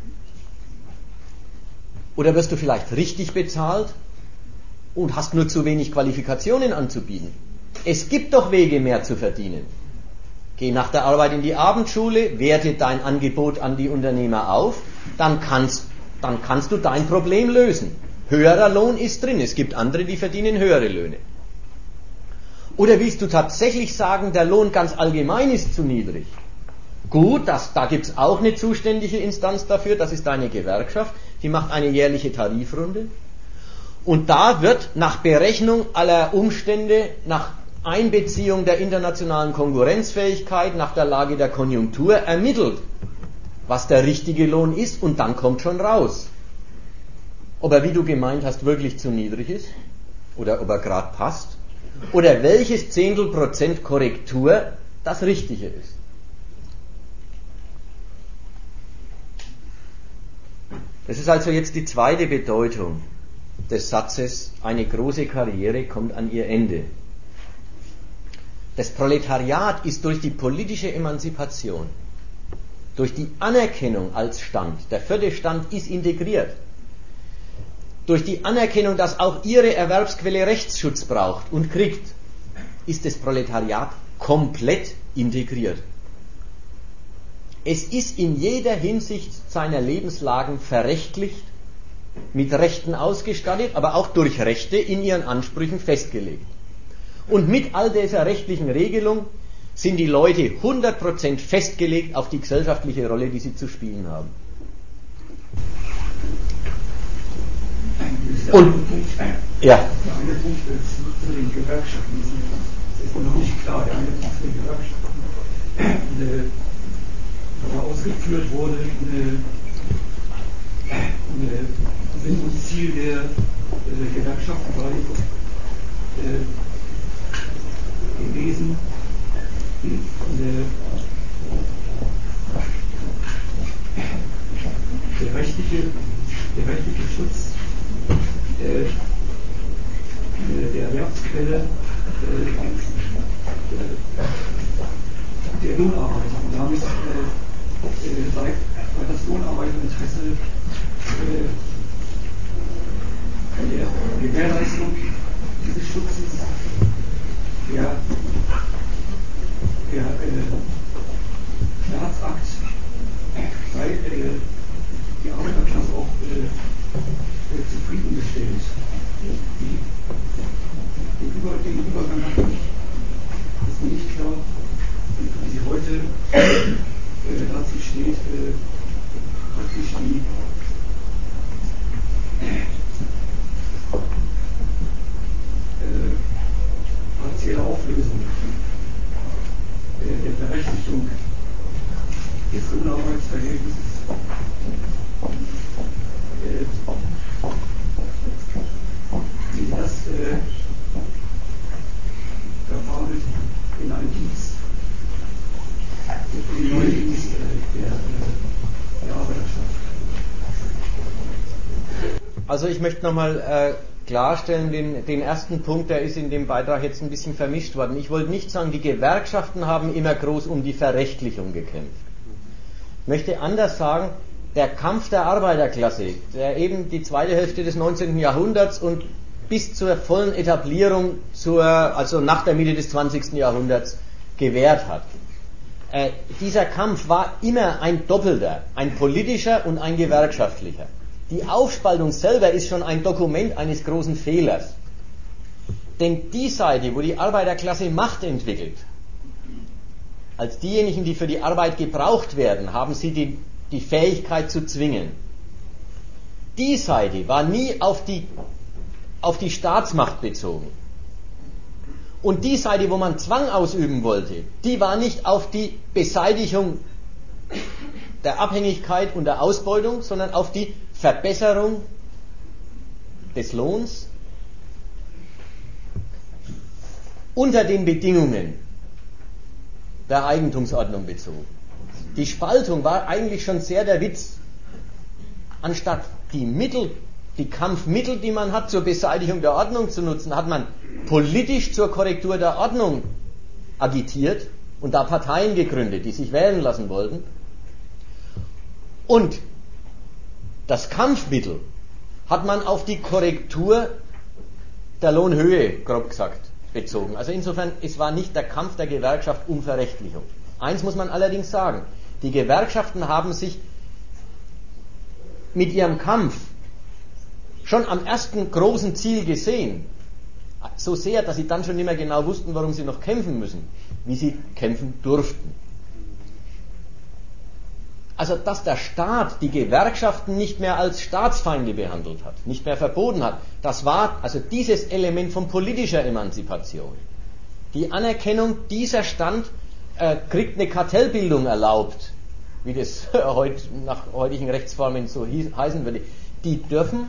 Oder wirst du vielleicht richtig bezahlt und hast nur zu wenig Qualifikationen anzubieten. Es gibt doch Wege, mehr zu verdienen. Geh nach der Arbeit in die Abendschule, werte dein Angebot an die Unternehmer auf, dann kannst du dein Problem lösen. Höherer Lohn ist drin, es gibt andere, die verdienen höhere Löhne. Oder willst du tatsächlich sagen, der Lohn ganz allgemein ist zu niedrig? Gut, da gibt es auch eine zuständige Instanz dafür, das ist deine Gewerkschaft, die macht eine jährliche Tarifrunde. Und da wird nach Berechnung aller Umstände, nach Einbeziehung der internationalen Konkurrenzfähigkeit, nach der Lage der Konjunktur ermittelt, was der richtige Lohn ist, und dann kommt schon raus, ob er, wie du gemeint hast, wirklich zu niedrig ist oder ob er gerade passt. Oder welches Zehntelprozent Korrektur das Richtige ist. Das ist also jetzt die zweite Bedeutung des Satzes, eine große Karriere kommt an ihr Ende. Das Proletariat ist durch die politische Emanzipation, durch die Anerkennung als Stand, der vierte Stand ist integriert, durch die Anerkennung, dass auch ihre Erwerbsquelle Rechtsschutz braucht und kriegt, ist das Proletariat komplett integriert. Es ist in jeder Hinsicht seiner Lebenslagen verrechtlicht, mit Rechten ausgestattet, aber auch durch Rechte in ihren Ansprüchen festgelegt. Und mit all dieser rechtlichen Regelung sind die Leute 100% festgelegt auf die gesellschaftliche Rolle, die sie zu spielen haben. Und, ja. Der eine Punkt zu den Gewerkschaften ist mir noch nicht klar. Der eine Punkt zu den Gewerkschaften, da ausgeführt wurde, Sinn und Ziel der Gewerkschaften war gewesen, der rechtliche Schutz der Erwerbsquelle der Lohnarbeiter. Und damit sei das Lohnarbeiterinteresse der Gewährleistung dieses Schutzes der Staatsakt sei die Arbeiterklasse auch zufriedengestellt. Den Übergang ist mir nicht klar, wie Sie heute Also ich möchte nochmal klarstellen, den ersten Punkt, der ist in dem Beitrag jetzt ein bisschen vermischt worden. Ich wollte nicht sagen, die Gewerkschaften haben immer groß um die Verrechtlichung gekämpft. Ich möchte anders sagen, der Kampf der Arbeiterklasse, der eben die zweite Hälfte des 19. Jahrhunderts und bis zur vollen Etablierung, also nach der Mitte des 20. Jahrhunderts gewährt hat. Dieser Kampf war immer ein doppelter, ein politischer und ein gewerkschaftlicher. Die Aufspaltung selber ist schon ein Dokument eines großen Fehlers. Denn die Seite, wo die Arbeiterklasse Macht entwickelt, als diejenigen, die für die Arbeit gebraucht werden, haben sie die Fähigkeit zu zwingen. Die Seite war nie auf die Staatsmacht bezogen. Und die Seite, wo man Zwang ausüben wollte, die war nicht auf die Beseitigung der Abhängigkeit und der Ausbeutung, sondern auf die Verbesserung des Lohns unter den Bedingungen der Eigentumsordnung bezogen. Die Spaltung war eigentlich schon sehr der Witz. Anstatt die Kampfmittel, die man hat, zur Beseitigung der Ordnung zu nutzen, hat man politisch zur Korrektur der Ordnung agitiert und da Parteien gegründet, die sich wählen lassen wollten. Und das Kampfmittel hat man auf die Korrektur der Lohnhöhe, grob gesagt, bezogen. Also insofern, es war nicht der Kampf der Gewerkschaft um Verrechtlichung. Eins muss man allerdings sagen, die Gewerkschaften haben sich mit ihrem Kampf schon am ersten großen Ziel gesehen, so sehr, dass sie dann schon nicht mehr genau wussten, warum sie noch kämpfen müssen, wie sie kämpfen durften. Also, dass der Staat die Gewerkschaften nicht mehr als Staatsfeinde behandelt hat, nicht mehr verboten hat, das war also dieses Element von politischer Emanzipation. Die Anerkennung, dieser Stand kriegt eine Kartellbildung erlaubt, wie das nach heutigen Rechtsformen so heißen würde. Die dürfen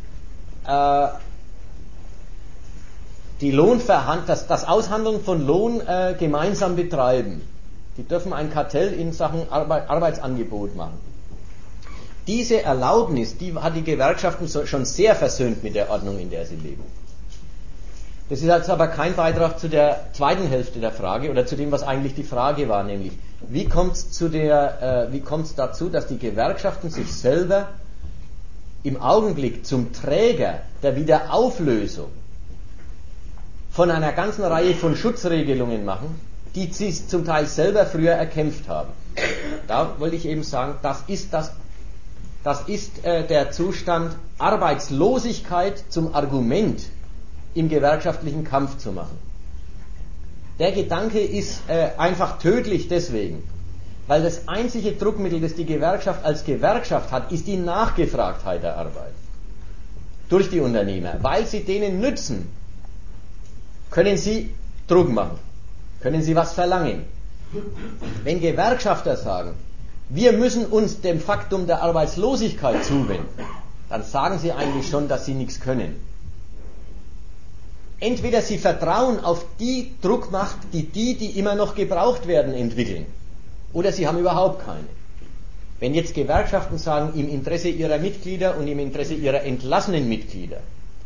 das Aushandeln von Lohn gemeinsam betreiben. Die dürfen ein Kartell in Sachen Arbeitsangebot machen. Diese Erlaubnis, die hat die Gewerkschaften schon sehr versöhnt mit der Ordnung, in der sie leben. Das ist jetzt aber kein Beitrag zu der zweiten Hälfte der Frage oder zu dem, was eigentlich die Frage war, nämlich wie kommt es dazu, dass die Gewerkschaften sich selber im Augenblick zum Träger der Wiederauflösung von einer ganzen Reihe von Schutzregelungen machen, die sie zum Teil selber früher erkämpft haben. Da wollte ich eben sagen, das ist der Zustand, Arbeitslosigkeit zum Argument im gewerkschaftlichen Kampf zu machen. Der Gedanke ist einfach tödlich deswegen, weil das einzige Druckmittel, das die Gewerkschaft als Gewerkschaft hat, ist die Nachgefragtheit der Arbeit durch die Unternehmer. Weil sie denen nützen, können sie Druck machen, können sie was verlangen. Wenn Gewerkschafter sagen, wir müssen uns dem Faktum der Arbeitslosigkeit zuwenden, dann sagen sie eigentlich schon, dass sie nichts können. Entweder sie vertrauen auf die Druckmacht, die immer noch gebraucht werden, entwickeln, oder sie haben überhaupt keine. Wenn jetzt Gewerkschaften sagen, im Interesse ihrer Mitglieder und im Interesse ihrer entlassenen Mitglieder,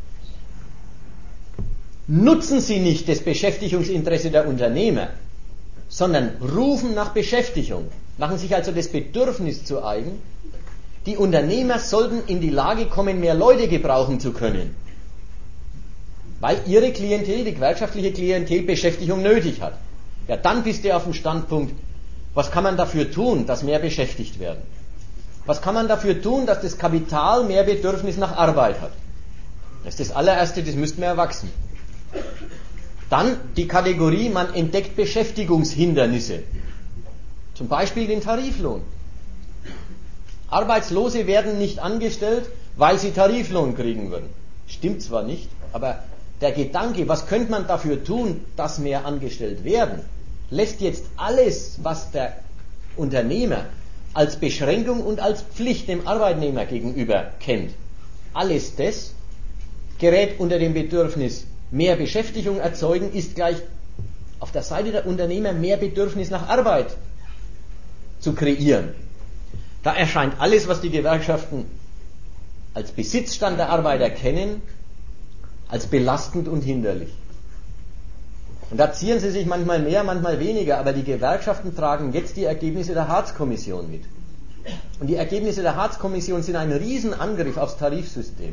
nutzen sie nicht das Beschäftigungsinteresse der Unternehmer, sondern rufen nach Beschäftigung, machen sich also das Bedürfnis zu eigen, die Unternehmer sollten in die Lage kommen, mehr Leute gebrauchen zu können, weil ihre Klientel, die gewerkschaftliche Klientel, Beschäftigung nötig hat. Ja, dann bist du auf dem Standpunkt, was kann man dafür tun, dass mehr beschäftigt werden? Was kann man dafür tun, dass das Kapital mehr Bedürfnis nach Arbeit hat? Das ist das allererste, das müsste mehr wachsen. Dann die Kategorie, man entdeckt Beschäftigungshindernisse. Zum Beispiel den Tariflohn. Arbeitslose werden nicht angestellt, weil sie Tariflohn kriegen würden. Stimmt zwar nicht, aber der Gedanke, was könnte man dafür tun, dass mehr angestellt werden, lässt jetzt alles, was der Unternehmer als Beschränkung und als Pflicht dem Arbeitnehmer gegenüber kennt, alles das gerät unter dem Bedürfnis, mehr Beschäftigung erzeugen, ist gleich auf der Seite der Unternehmer mehr Bedürfnis nach Arbeit zu kreieren. Da erscheint alles, was die Gewerkschaften als Besitzstand der Arbeit erkennen, als belastend und hinderlich. Und da zieren sie sich manchmal mehr, manchmal weniger, aber die Gewerkschaften tragen jetzt die Ergebnisse der Hartz-Kommission mit. Und die Ergebnisse der Hartz-Kommission sind ein Riesenangriff aufs Tarifsystem.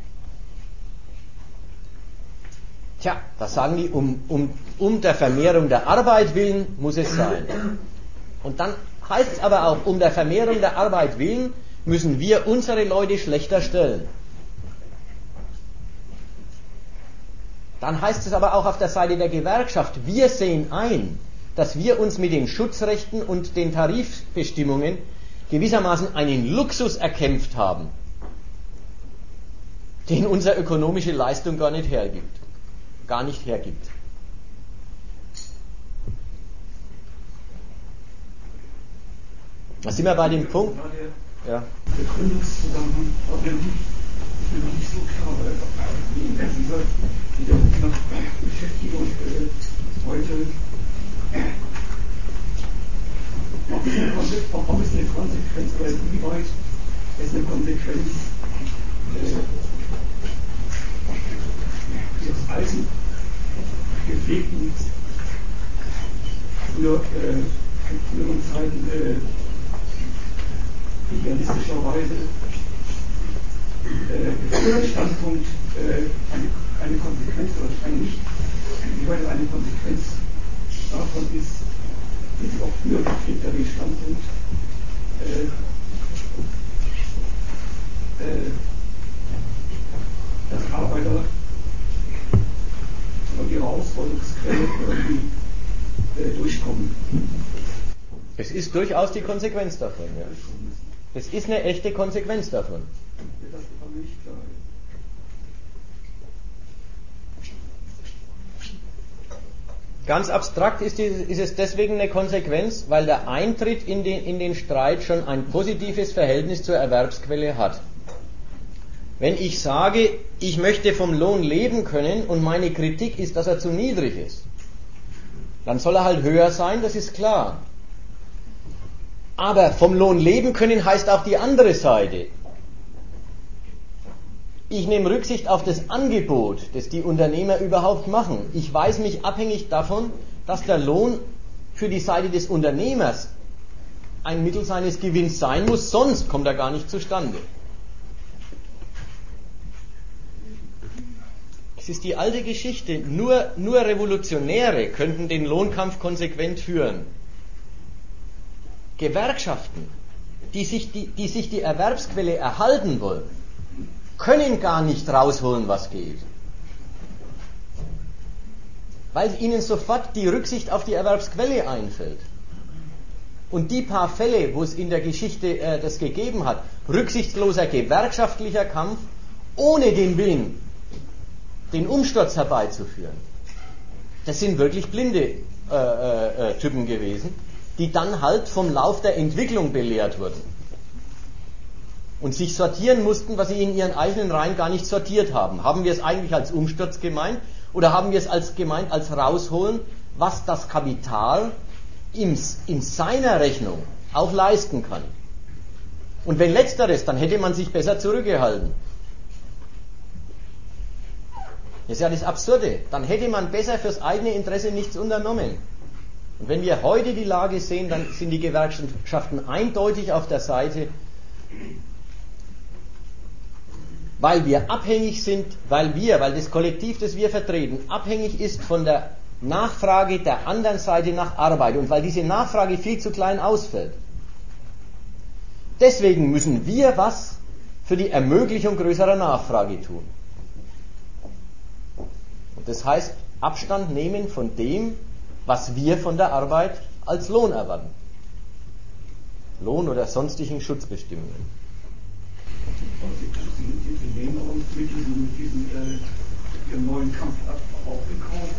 Tja, da sagen die, um der Vermehrung der Arbeit willen muss es sein. Und dann heißt es aber auch, um der Vermehrung der Arbeit willen müssen wir unsere Leute schlechter stellen. Dann heißt es aber auch auf der Seite der Gewerkschaft, wir sehen ein, dass wir uns mit den Schutzrechten und den Tarifbestimmungen gewissermaßen einen Luxus erkämpft haben, den unsere ökonomische Leistung gar nicht hergibt. Da sind wir bei dem Punkt. Ja. Der Gründungszusammenhang war mir nicht so klar, weil dieser Beschäftigung heute ob es eine Konsequenz oder inwieweit es eine Konsequenz des alten gepflegten früheren Zeiten idealistischerweise Standpunkt eine Konsequenz oder inwieweit eine Konsequenz davon ist, jetzt auch früher gepflegter den Standpunkt dass Arbeiter von ihrer Ausbeutungsquelle irgendwie durchkommen. Es ist durchaus die Konsequenz davon, ja. Es ist eine echte Konsequenz davon. Das war mir nicht klar. Ganz abstrakt ist es deswegen eine Konsequenz, weil der Eintritt in den Streit schon ein positives Verhältnis zur Erwerbsquelle hat. Wenn ich sage, ich möchte vom Lohn leben können und meine Kritik ist, dass er zu niedrig ist, dann soll er halt höher sein, das ist klar. Aber vom Lohn leben können heißt auch die andere Seite. Ich nehme Rücksicht auf das Angebot, das die Unternehmer überhaupt machen. Ich weiß mich abhängig davon, dass der Lohn für die Seite des Unternehmers ein Mittel seines Gewinns sein muss, sonst kommt er gar nicht zustande. Es ist die alte Geschichte, nur Revolutionäre könnten den Lohnkampf konsequent führen. Gewerkschaften, die sich die Erwerbsquelle erhalten wollen, können gar nicht rausholen, was geht. Weil ihnen sofort die Rücksicht auf die Erwerbsquelle einfällt. Und die paar Fälle, wo es in der Geschichte das gegeben hat, rücksichtsloser gewerkschaftlicher Kampf, ohne den Willen, den Umsturz herbeizuführen, das sind wirklich blinde Typen gewesen, die dann halt vom Lauf der Entwicklung belehrt wurden. Und sich sortieren mussten, was sie in ihren eigenen Reihen gar nicht sortiert haben. Haben wir es eigentlich als Umsturz gemeint oder haben wir es als gemeint als rausholen, was das Kapital in seiner Rechnung auch leisten kann? Und wenn letzteres, dann hätte man sich besser zurückgehalten. Das ist ja das Absurde. Dann hätte man besser fürs eigene Interesse nichts unternommen. Und wenn wir heute die Lage sehen, dann sind die Gewerkschaften eindeutig auf der Seite, weil wir abhängig sind, weil das Kollektiv, das wir vertreten, abhängig ist von der Nachfrage der anderen Seite nach Arbeit und weil diese Nachfrage viel zu klein ausfällt. Deswegen müssen wir was für die Ermöglichung größerer Nachfrage tun. Und das heißt, Abstand nehmen von dem, was wir von der Arbeit als Lohn erwarten. Lohn oder sonstigen Schutzbestimmungen. Sie nehmen uns mit diesem neuen Kampf aufgekauft.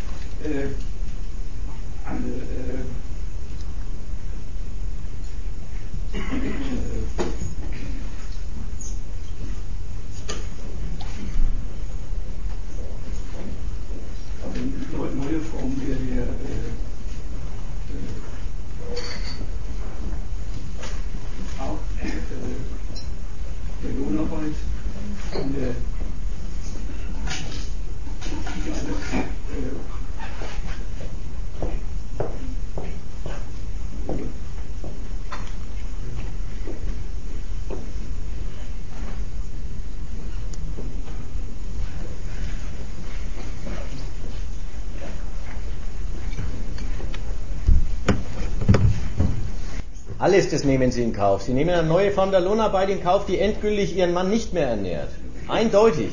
Eine neue Form der Lohnarbeit. Alles das nehmen sie in Kauf. Sie nehmen eine neue Form der Lohnarbeit in Kauf, die endgültig ihren Mann nicht mehr ernährt. Eindeutig.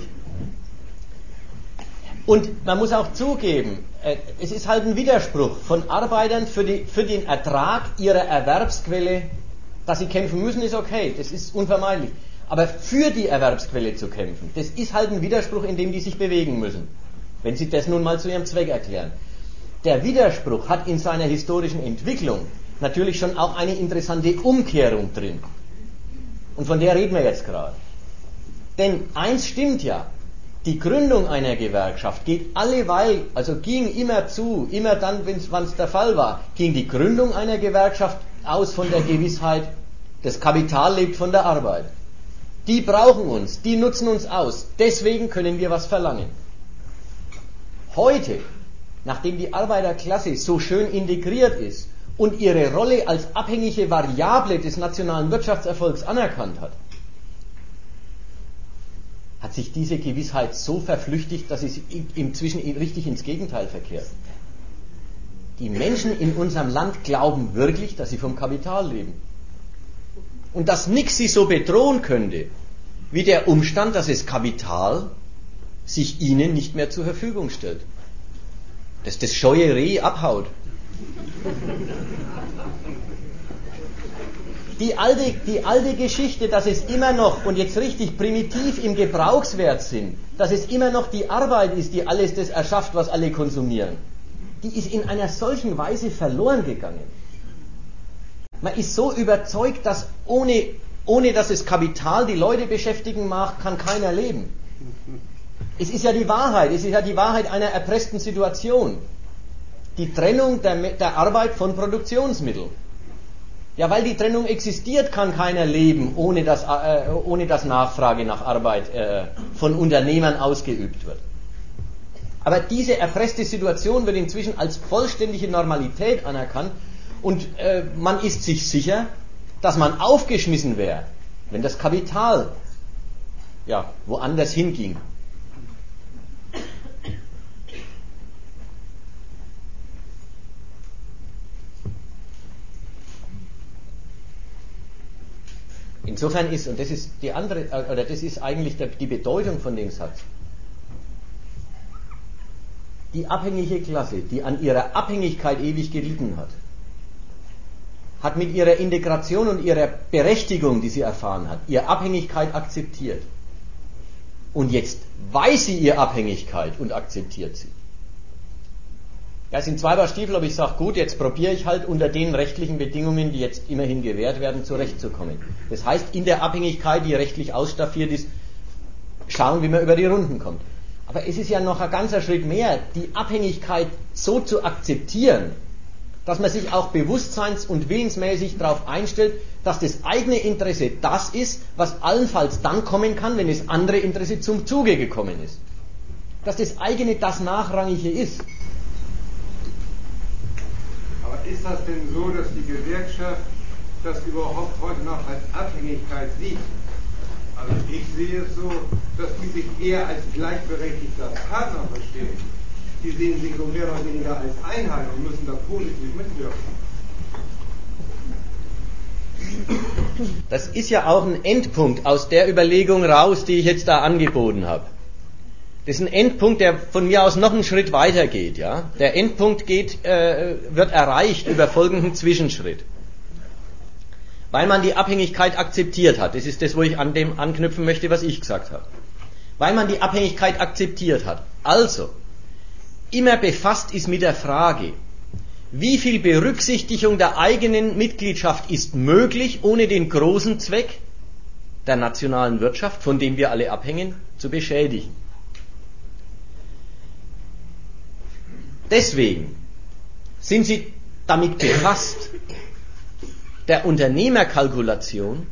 Und man muss auch zugeben, es ist halt ein Widerspruch von Arbeitern für den Ertrag ihrer Erwerbsquelle, dass sie kämpfen müssen, ist okay, das ist unvermeidlich. Aber für die Erwerbsquelle zu kämpfen, das ist halt ein Widerspruch, in dem die sich bewegen müssen, wenn sie das nun mal zu ihrem Zweck erklären. Der Widerspruch hat in seiner historischen Entwicklung natürlich schon auch eine interessante Umkehrung drin. Und von der reden wir jetzt gerade. Denn eins stimmt ja, die Gründung einer Gewerkschaft geht alleweil, also ging immer dann, wann es der Fall war, ging die Gründung einer Gewerkschaft aus von der Gewissheit, das Kapital lebt von der Arbeit. Die brauchen uns, die nutzen uns aus, deswegen können wir was verlangen. Heute, nachdem die Arbeiterklasse so schön integriert ist und ihre Rolle als abhängige Variable des nationalen Wirtschaftserfolgs anerkannt hat, hat sich diese Gewissheit so verflüchtigt, dass es inzwischen richtig ins Gegenteil verkehrt. Die Menschen in unserem Land glauben wirklich, dass sie vom Kapital leben. Und dass nichts sie so bedrohen könnte, wie der Umstand, dass das Kapital sich ihnen nicht mehr zur Verfügung stellt. Dass das scheue Reh abhaut. Die alte Geschichte, dass es immer noch, und jetzt richtig primitiv im Gebrauchswert sind, dass es immer noch die Arbeit ist, die alles das erschafft, was alle konsumieren, die ist in einer solchen Weise verloren gegangen. Man ist so überzeugt, dass ohne dass das Kapital die Leute beschäftigen mag, kann keiner leben. Es ist ja die Wahrheit einer erpressten Situation. Die Trennung der Arbeit von Produktionsmitteln. Ja, weil die Trennung existiert, kann keiner leben, ohne dass Nachfrage nach Arbeit von Unternehmern ausgeübt wird. Aber diese erpresste Situation wird inzwischen als vollständige Normalität anerkannt und man ist sich sicher, dass man aufgeschmissen wäre, wenn das Kapital woanders hinging. Insofern ist, und das ist das ist eigentlich die Bedeutung von dem Satz, die abhängige Klasse, die an ihrer Abhängigkeit ewig gelitten hat mit ihrer Integration und ihrer Berechtigung, die sie erfahren hat, ihre Abhängigkeit akzeptiert. Und jetzt weiß sie ihre Abhängigkeit und akzeptiert sie. Ja, es sind zwei Paar Stiefel, aber ich sage, gut, jetzt probiere ich halt unter den rechtlichen Bedingungen, die jetzt immerhin gewährt werden, zurechtzukommen. Das heißt, in der Abhängigkeit, die rechtlich ausstaffiert ist, schauen, wie man über die Runden kommt. Aber es ist ja noch ein ganzer Schritt mehr, die Abhängigkeit so zu akzeptieren, dass man sich auch bewusstseins- und willensmäßig darauf einstellt, dass das eigene Interesse das ist, was allenfalls dann kommen kann, wenn das andere Interesse zum Zuge gekommen ist. Dass das eigene das Nachrangige ist. Aber ist das denn so, dass die Gewerkschaft das überhaupt heute noch als Abhängigkeit sieht? Also ich sehe es so, dass die sich eher als gleichberechtigter Partner verstehen. Die sehen sich so mehr oder weniger als Einheit und müssen da positiv mitwirken. Das ist ja auch ein Endpunkt aus der Überlegung raus, die ich jetzt da angeboten habe. Das ist ein Endpunkt, der von mir aus noch einen Schritt weiter geht. Ja? Der Endpunkt wird erreicht über folgenden Zwischenschritt. Weil man die Abhängigkeit akzeptiert hat. Das ist das, wo ich an dem anknüpfen möchte, was ich gesagt habe. Weil man die Abhängigkeit akzeptiert hat. Also, immer befasst ist mit der Frage, wie viel Berücksichtigung der eigenen Mitgliedschaft ist möglich, ohne den großen Zweck der nationalen Wirtschaft, von dem wir alle abhängen, zu beschädigen. Deswegen sind sie damit befasst, der Unternehmerkalkulation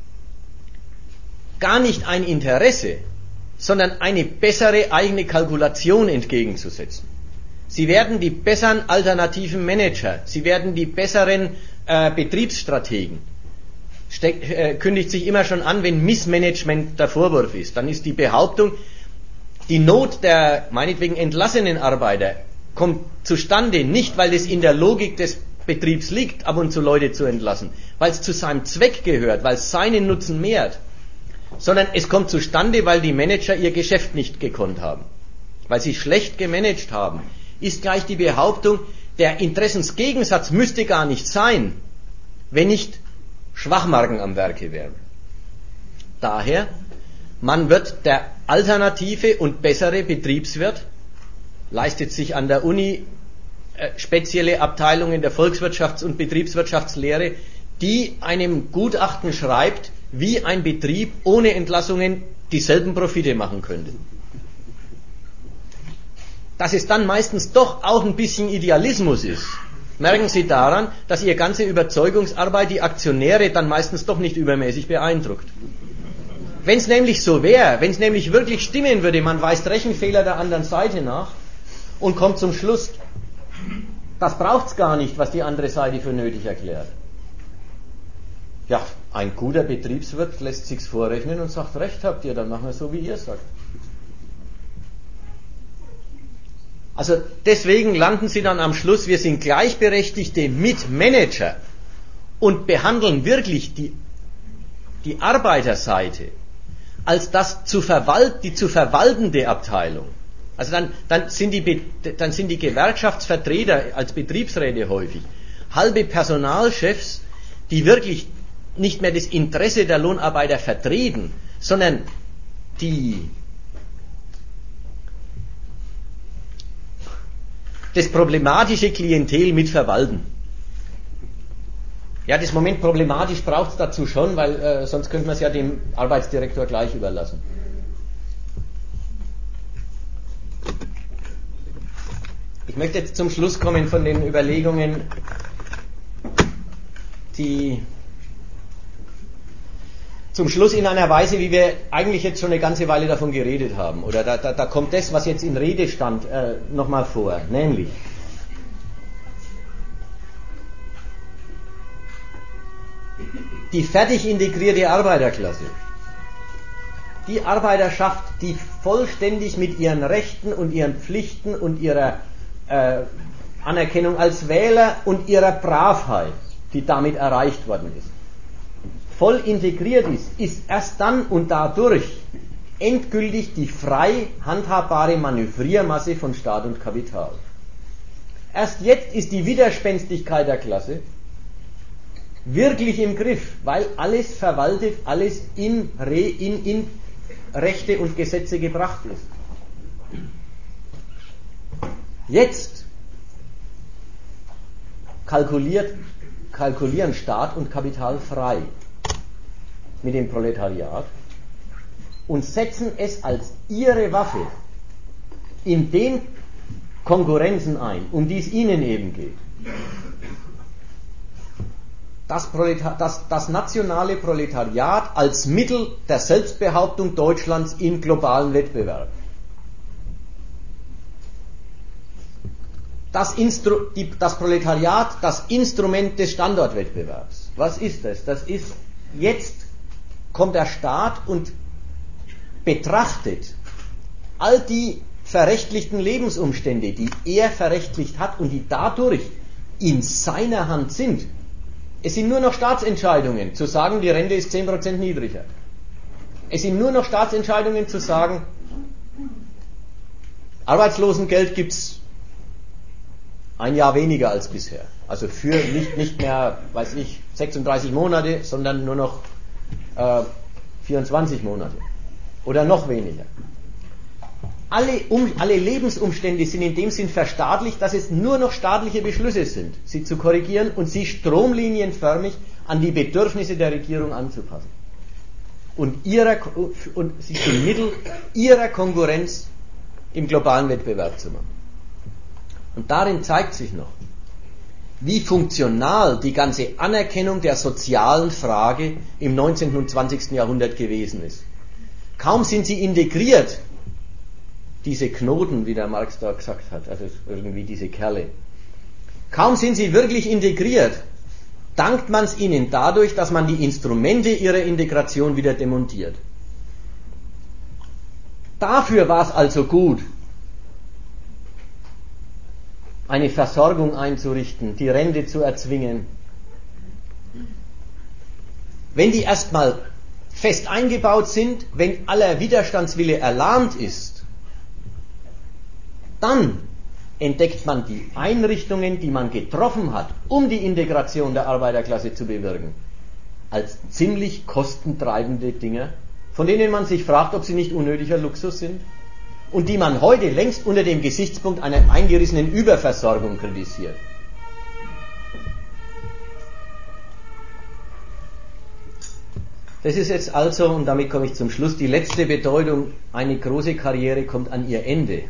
gar nicht ein Interesse, sondern eine bessere eigene Kalkulation entgegenzusetzen. Sie werden die besseren alternativen Manager, sie werden die besseren Betriebsstrategen. Kündigt sich immer schon an, wenn Missmanagement der Vorwurf ist. Dann ist die Behauptung, die Not der meinetwegen entlassenen Arbeiter kommt zustande, nicht weil es in der Logik des Betriebs liegt, ab und zu Leute zu entlassen, weil es zu seinem Zweck gehört, weil es seinen Nutzen mehrt, sondern es kommt zustande, weil die Manager ihr Geschäft nicht gekonnt haben, weil sie schlecht gemanagt haben, ist gleich die Behauptung, der Interessensgegensatz müsste gar nicht sein, wenn nicht Schwachmagen am Werke wären. Daher, man wird der alternative und bessere Betriebswirt, leistet sich an der Uni spezielle Abteilungen der Volkswirtschafts- und Betriebswirtschaftslehre, die einem Gutachten schreibt, wie ein Betrieb ohne Entlassungen dieselben Profite machen könnte. Dass es dann meistens doch auch ein bisschen Idealismus ist, merken Sie daran, dass Ihre ganze Überzeugungsarbeit die Aktionäre dann meistens doch nicht übermäßig beeindruckt. Wenn es nämlich so wäre, wenn es nämlich wirklich stimmen würde, man weist Rechenfehler der anderen Seite nach und kommt zum Schluss, das braucht's gar nicht, was die andere Seite für nötig erklärt. Ja, ein guter Betriebswirt lässt sich's vorrechnen und sagt, recht habt ihr, dann machen wir so, wie ihr sagt. Also deswegen landen sie dann am Schluss, wir sind gleichberechtigte Mitmanager und behandeln wirklich die Arbeiterseite als die zu verwaltende Abteilung. Also dann sind die Gewerkschaftsvertreter als Betriebsräte häufig halbe Personalchefs, die wirklich nicht mehr das Interesse der Lohnarbeiter vertreten, sondern das problematische Klientel mitverwalten. Ja, das Moment problematisch braucht es dazu schon, weil sonst könnte man es ja dem Arbeitsdirektor gleich überlassen. Ich möchte jetzt zum Schluss kommen von den Überlegungen, die zum Schluss in einer Weise, wie wir eigentlich jetzt schon eine ganze Weile davon geredet haben. Oder da kommt das, was jetzt in Rede stand, nochmal vor. Nämlich, die fertig integrierte Arbeiterklasse, die Arbeiterschaft, die vollständig mit ihren Rechten und ihren Pflichten und ihrer Anerkennung als Wähler und ihrer Bravheit, die damit erreicht worden ist, voll integriert ist erst dann und dadurch endgültig die frei handhabbare Manövriermasse von Staat und Kapital. Erst jetzt ist die Widerspenstigkeit der Klasse wirklich im Griff, weil alles verwaltet, alles in Rechte und Gesetze gebracht ist. Jetzt kalkulieren Staat und Kapital frei mit dem Proletariat und setzen es als ihre Waffe in den Konkurrenzen ein, um die es ihnen eben geht. Das nationale Proletariat als Mittel der Selbstbehauptung Deutschlands im globalen Wettbewerb. Das Proletariat, das Instrument des Standortwettbewerbs. Was ist das? Das ist, jetzt kommt der Staat und betrachtet all die verrechtlichten Lebensumstände, die er verrechtlicht hat und die dadurch in seiner Hand sind. Es sind nur noch Staatsentscheidungen, zu sagen, die Rente ist 10% niedriger. Es sind nur noch Staatsentscheidungen zu sagen, Arbeitslosengeld gibt's ein Jahr weniger als bisher. Also für nicht mehr, 36 Monate, sondern nur noch 24 Monate. Oder noch weniger. Alle Lebensumstände sind in dem Sinn verstaatlicht, dass es nur noch staatliche Beschlüsse sind, sie zu korrigieren und sie stromlinienförmig an die Bedürfnisse der Regierung anzupassen. Und sie zum Mittel ihrer Konkurrenz im globalen Wettbewerb zu machen. Und darin zeigt sich noch, wie funktional die ganze Anerkennung der sozialen Frage im 19. und 20. Jahrhundert gewesen ist. Kaum sind sie integriert, diese Knoten, wie der Marx da gesagt hat, also irgendwie diese Kerle. Kaum sind sie wirklich integriert, dankt man es ihnen dadurch, dass man die Instrumente ihrer Integration wieder demontiert. Dafür war es also gut, eine Versorgung einzurichten, die Rente zu erzwingen. Wenn die erstmal fest eingebaut sind, wenn aller Widerstandswille erlahmt ist, dann entdeckt man die Einrichtungen, die man getroffen hat, um die Integration der Arbeiterklasse zu bewirken, als ziemlich kostentreibende Dinge, von denen man sich fragt, ob sie nicht unnötiger Luxus sind und die man heute längst unter dem Gesichtspunkt einer eingerissenen Überversorgung kritisiert. Das ist jetzt also, und damit komme ich zum Schluss, die letzte Bedeutung, eine große Karriere kommt an ihr Ende.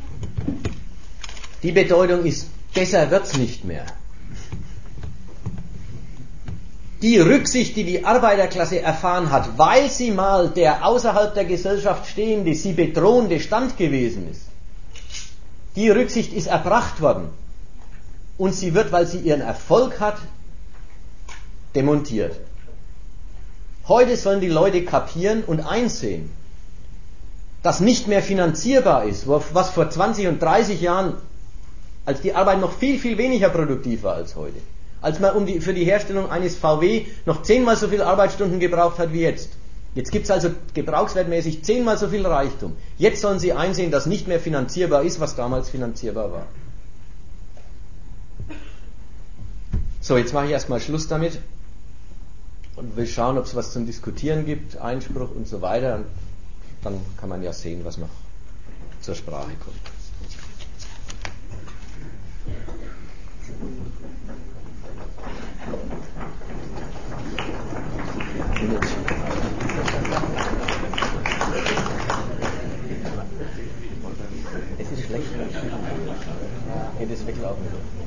Die Bedeutung ist, besser wird's nicht mehr. Die Rücksicht, die die Arbeiterklasse erfahren hat, weil sie mal der außerhalb der Gesellschaft stehende, sie bedrohende Stand gewesen ist, die Rücksicht ist erbracht worden. Und sie wird, weil sie ihren Erfolg hat, demontiert. Heute sollen die Leute kapieren und einsehen, dass nicht mehr finanzierbar ist, was vor 20 und 30 Jahren, als die Arbeit noch viel, viel weniger produktiv war als heute. Als man für die Herstellung eines VW noch 10-mal so viele Arbeitsstunden gebraucht hat wie jetzt. Jetzt gibt es also gebrauchswertmäßig 10-mal so viel Reichtum. Jetzt sollen sie einsehen, dass nicht mehr finanzierbar ist, was damals finanzierbar war. So, jetzt mache ich erstmal Schluss damit und will schauen, ob es was zum Diskutieren gibt, Einspruch und so weiter. Und dann kann man ja sehen, was noch zur Sprache kommt. Es ist schlecht. Geht es weglaufen.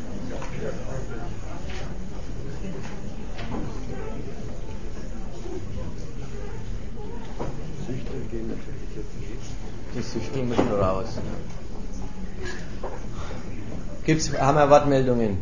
Süchteln gehen natürlich jetzt nicht. Die Süchteln müssen raus. Haben wir Wortmeldungen?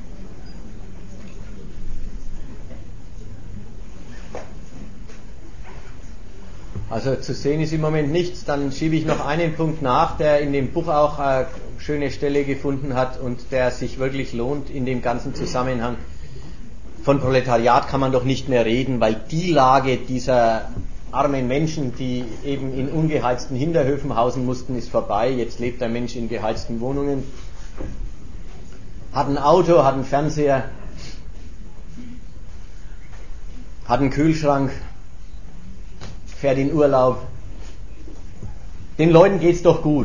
Also zu sehen ist im Moment nichts. Dann schiebe ich noch einen Punkt nach, der in dem Buch auch eine schöne Stelle gefunden hat und der sich wirklich lohnt in dem ganzen Zusammenhang. Von Proletariat kann man doch nicht mehr reden, weil die Lage dieser armen Menschen, die eben in ungeheizten Hinterhöfen hausen mussten, ist vorbei. Jetzt lebt der Mensch in geheizten Wohnungen, hat ein Auto, hat einen Fernseher, hat einen Kühlschrank, fährt in Urlaub. Den Leuten geht's doch gut.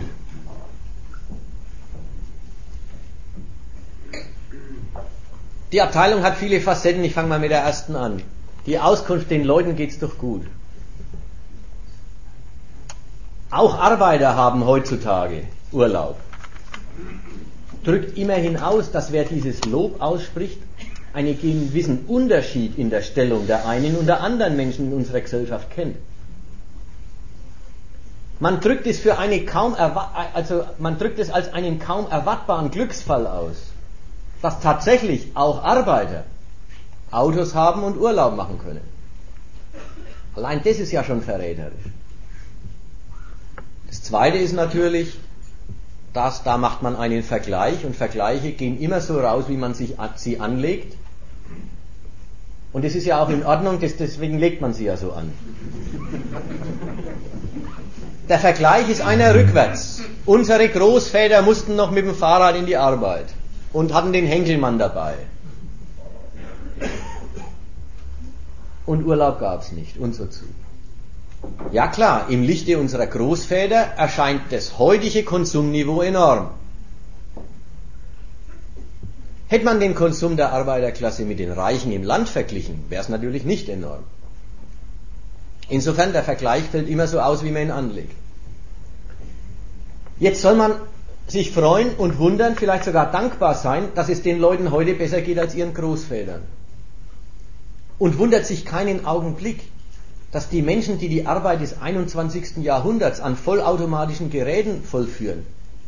Die Abteilung hat viele Facetten, ich fange mal mit der ersten an. Die Auskunft, den Leuten geht's doch gut. Auch Arbeiter haben heutzutage Urlaub. Drückt immerhin aus, dass wer dieses Lob ausspricht, einen gewissen Unterschied in der Stellung der einen und der anderen Menschen in unserer Gesellschaft kennt. Man drückt es als einen kaum erwartbaren Glücksfall aus, dass tatsächlich auch Arbeiter Autos haben und Urlaub machen können. Allein das ist ja schon verräterisch. Das Zweite ist natürlich, da macht man einen Vergleich und Vergleiche gehen immer so raus, wie man sie anlegt. Und das ist ja auch in Ordnung, deswegen legt man sie ja so an. Der Vergleich ist einer rückwärts. Unsere Großväter mussten noch mit dem Fahrrad in die Arbeit und hatten den Henkelmann dabei. Und Urlaub gab es nicht und so zu. Ja klar, im Lichte unserer Großväter erscheint das heutige Konsumniveau enorm. Hätte man den Konsum der Arbeiterklasse mit den Reichen im Land verglichen, wäre es natürlich nicht enorm. Insofern, der Vergleich fällt immer so aus, wie man ihn anlegt. Jetzt soll man sich freuen und wundern, vielleicht sogar dankbar sein, dass es den Leuten heute besser geht als ihren Großvätern. Und wundert sich keinen Augenblick, dass die Menschen, die die Arbeit des 21. Jahrhunderts an vollautomatischen Geräten vollführen,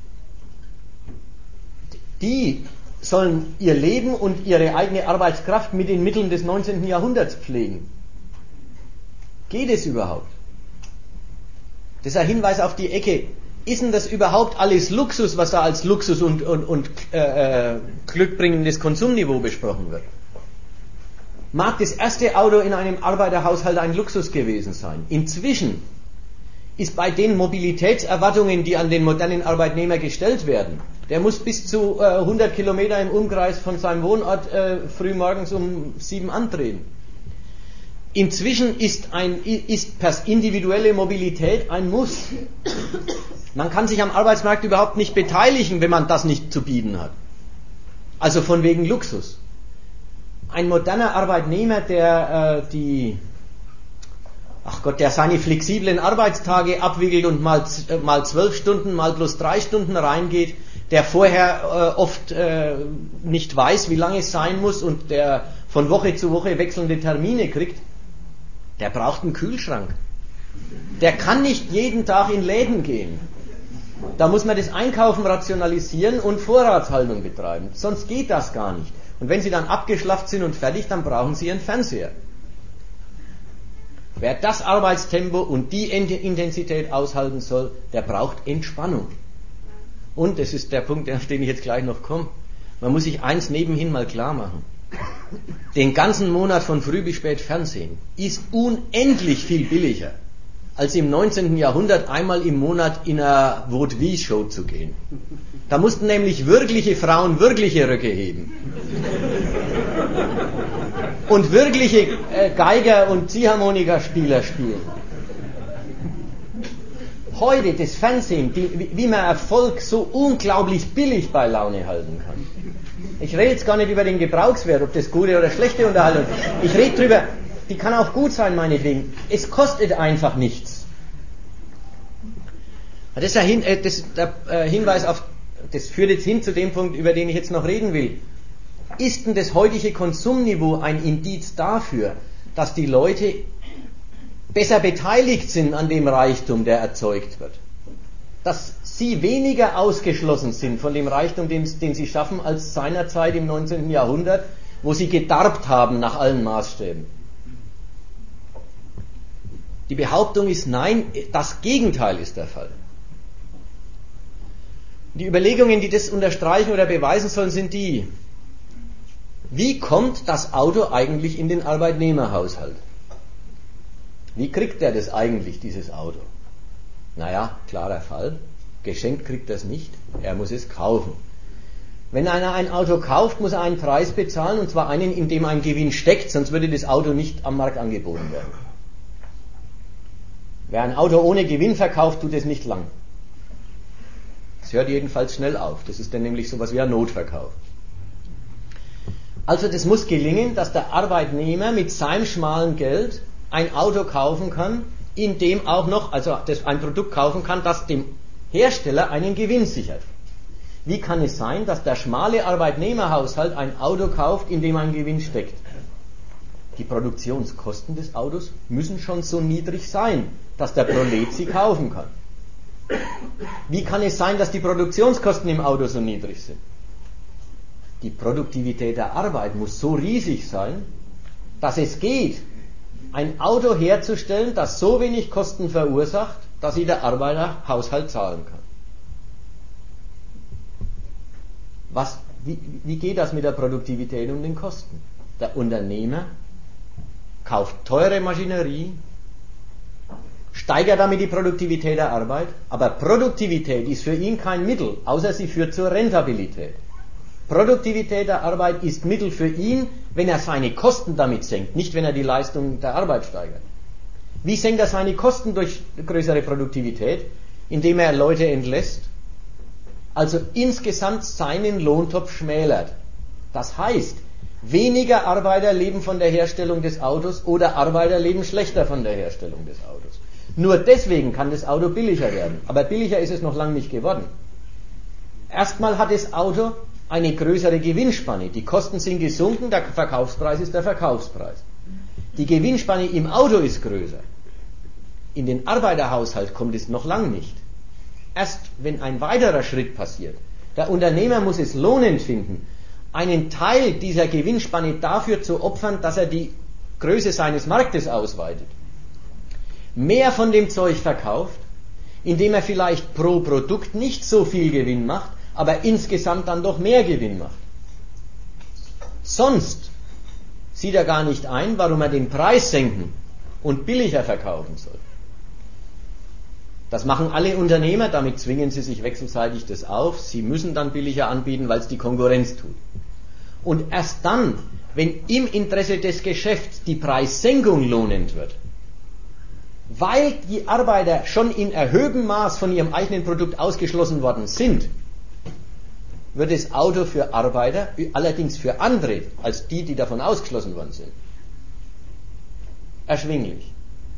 die sollen ihr Leben und ihre eigene Arbeitskraft mit den Mitteln des 19. Jahrhunderts pflegen. Geht es überhaupt? Das ist ein Hinweis auf die Ecke, Ist denn das überhaupt alles Luxus, was da als Luxus und glückbringendes Konsumniveau besprochen wird? Mag das erste Auto in einem Arbeiterhaushalt ein Luxus gewesen sein. Inzwischen ist bei den Mobilitätserwartungen, die an den modernen Arbeitnehmer gestellt werden, der muss bis zu 100 Kilometer im Umkreis von seinem Wohnort früh morgens um 7 antreten. Inzwischen ist individuelle Mobilität ein Muss. Man kann sich am Arbeitsmarkt überhaupt nicht beteiligen, wenn man das nicht zu bieten hat. Also von wegen Luxus. Ein moderner Arbeitnehmer, der seine flexiblen Arbeitstage abwickelt und mal 12 Stunden, mal plus 3 Stunden reingeht, der vorher oft nicht weiß, wie lange es sein muss und der von Woche zu Woche wechselnde Termine kriegt, der braucht einen Kühlschrank. Der kann nicht jeden Tag in Läden gehen. Da muss man das Einkaufen rationalisieren und Vorratshaltung betreiben. Sonst geht das gar nicht. Und wenn Sie dann abgeschlafft sind und fertig, dann brauchen Sie einen Fernseher. Wer das Arbeitstempo und die Intensität aushalten soll, der braucht Entspannung. Und, das ist der Punkt, auf den ich jetzt gleich noch komme, man muss sich eins nebenhin mal klar machen. Den ganzen Monat von früh bis spät Fernsehen ist unendlich viel billiger, als im 19. Jahrhundert einmal im Monat in einer Vaudeville-Show zu gehen. Da mussten nämlich wirkliche Frauen wirkliche Röcke heben. Und wirkliche Geiger und Ziehharmonikaspieler spielen. Heute das Fernsehen, wie man Erfolg so unglaublich billig bei Laune halten kann. Ich rede jetzt gar nicht über den Gebrauchswert, ob das gute oder schlechte Unterhaltung ist. Ich rede drüber, die kann auch gut sein, meinetwegen. Es kostet einfach nichts. Das ist der Hinweis auf, das führt jetzt hin zu dem Punkt, über den ich jetzt noch reden will. Ist denn das heutige Konsumniveau ein Indiz dafür, dass die Leute besser beteiligt sind an dem Reichtum, der erzeugt wird? Dass sie weniger ausgeschlossen sind von dem Reichtum, den sie schaffen, als seinerzeit im 19. Jahrhundert, wo sie gedarbt haben nach allen Maßstäben? Die Behauptung ist nein, das Gegenteil ist der Fall. Die Überlegungen, die das unterstreichen oder beweisen sollen, sind die: Wie kommt das Auto eigentlich in den Arbeitnehmerhaushalt? Wie kriegt der das eigentlich, dieses Auto? Naja, klarer Fall. Geschenkt kriegt er es nicht, er muss es kaufen. Wenn einer ein Auto kauft, muss er einen Preis bezahlen, und zwar einen, in dem ein Gewinn steckt, sonst würde das Auto nicht am Markt angeboten werden. Wer ein Auto ohne Gewinn verkauft, tut es nicht lang. Es hört jedenfalls schnell auf. Das ist dann nämlich sowas wie ein Notverkauf. Also das muss gelingen, dass der Arbeitnehmer mit seinem schmalen Geld ein Auto kaufen kann, in dem auch noch, ein Produkt kaufen kann, das dem Hersteller einen Gewinn sichert. Wie kann es sein, dass der schmale Arbeitnehmerhaushalt ein Auto kauft, in dem ein Gewinn steckt? Die Produktionskosten des Autos müssen schon so niedrig sein, dass der Prolet sie kaufen kann. Wie kann es sein, dass die Produktionskosten im Auto so niedrig sind? Die Produktivität der Arbeit muss so riesig sein, dass es geht, ein Auto herzustellen, das so wenig Kosten verursacht, dass sie der Arbeiterhaushalt zahlen kann. Wie geht das mit der Produktivität und den Kosten? Der Unternehmer kauft teure Maschinerie, steigert damit die Produktivität der Arbeit, aber Produktivität ist für ihn kein Mittel, außer sie führt zur Rentabilität. Produktivität der Arbeit ist Mittel für ihn, wenn er seine Kosten damit senkt, nicht wenn er die Leistung der Arbeit steigert. Wie senkt er seine Kosten durch größere Produktivität? Indem er Leute entlässt, also insgesamt seinen Lohntopf schmälert. Das heißt, weniger Arbeiter leben von der Herstellung des Autos oder Arbeiter leben schlechter von der Herstellung des Autos. Nur deswegen kann das Auto billiger werden. Aber billiger ist es noch lange nicht geworden. Erstmal hat das Auto eine größere Gewinnspanne. Die Kosten sind gesunken, der Verkaufspreis ist der Verkaufspreis. Die Gewinnspanne im Auto ist größer. In den Arbeiterhaushalt kommt es noch lang nicht. Erst wenn ein weiterer Schritt passiert. Der Unternehmer muss es lohnend finden, einen Teil dieser Gewinnspanne dafür zu opfern, dass er die Größe seines Marktes ausweitet. Mehr von dem Zeug verkauft, indem er vielleicht pro Produkt nicht so viel Gewinn macht, aber insgesamt dann doch mehr Gewinn macht. Sonst sieht er gar nicht ein, warum er den Preis senken und billiger verkaufen soll. Das machen alle Unternehmer, damit zwingen sie sich wechselseitig das auf. Sie müssen dann billiger anbieten, weil es die Konkurrenz tut. Und erst dann, wenn im Interesse des Geschäfts die Preissenkung lohnend wird, weil die Arbeiter schon in erhöhtem Maß von ihrem eigenen Produkt ausgeschlossen worden sind, wird das Auto für Arbeiter, allerdings für andere als die, die davon ausgeschlossen worden sind, erschwinglich.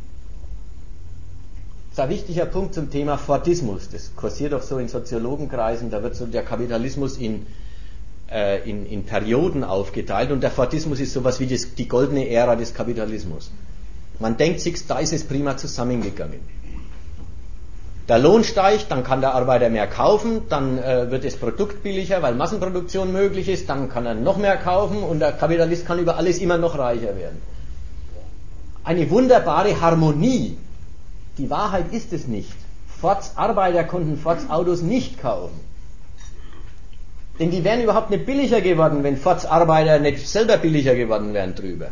Das ist ein wichtiger Punkt zum Thema Fordismus. Das kursiert auch so in Soziologenkreisen, da wird so der Kapitalismus in Perioden aufgeteilt und der Fordismus ist sowas wie die goldene Ära des Kapitalismus. Man denkt sich, da ist es prima zusammengegangen. Der Lohn steigt, dann kann der Arbeiter mehr kaufen, dann wird das Produkt billiger, weil Massenproduktion möglich ist, dann kann er noch mehr kaufen und der Kapitalist kann über alles immer noch reicher werden. Eine wunderbare Harmonie. Die Wahrheit ist es nicht. Fords Arbeiter konnten Fords Autos nicht kaufen. Denn die wären überhaupt nicht billiger geworden, wenn Fords Arbeiter nicht selber billiger geworden wären drüber.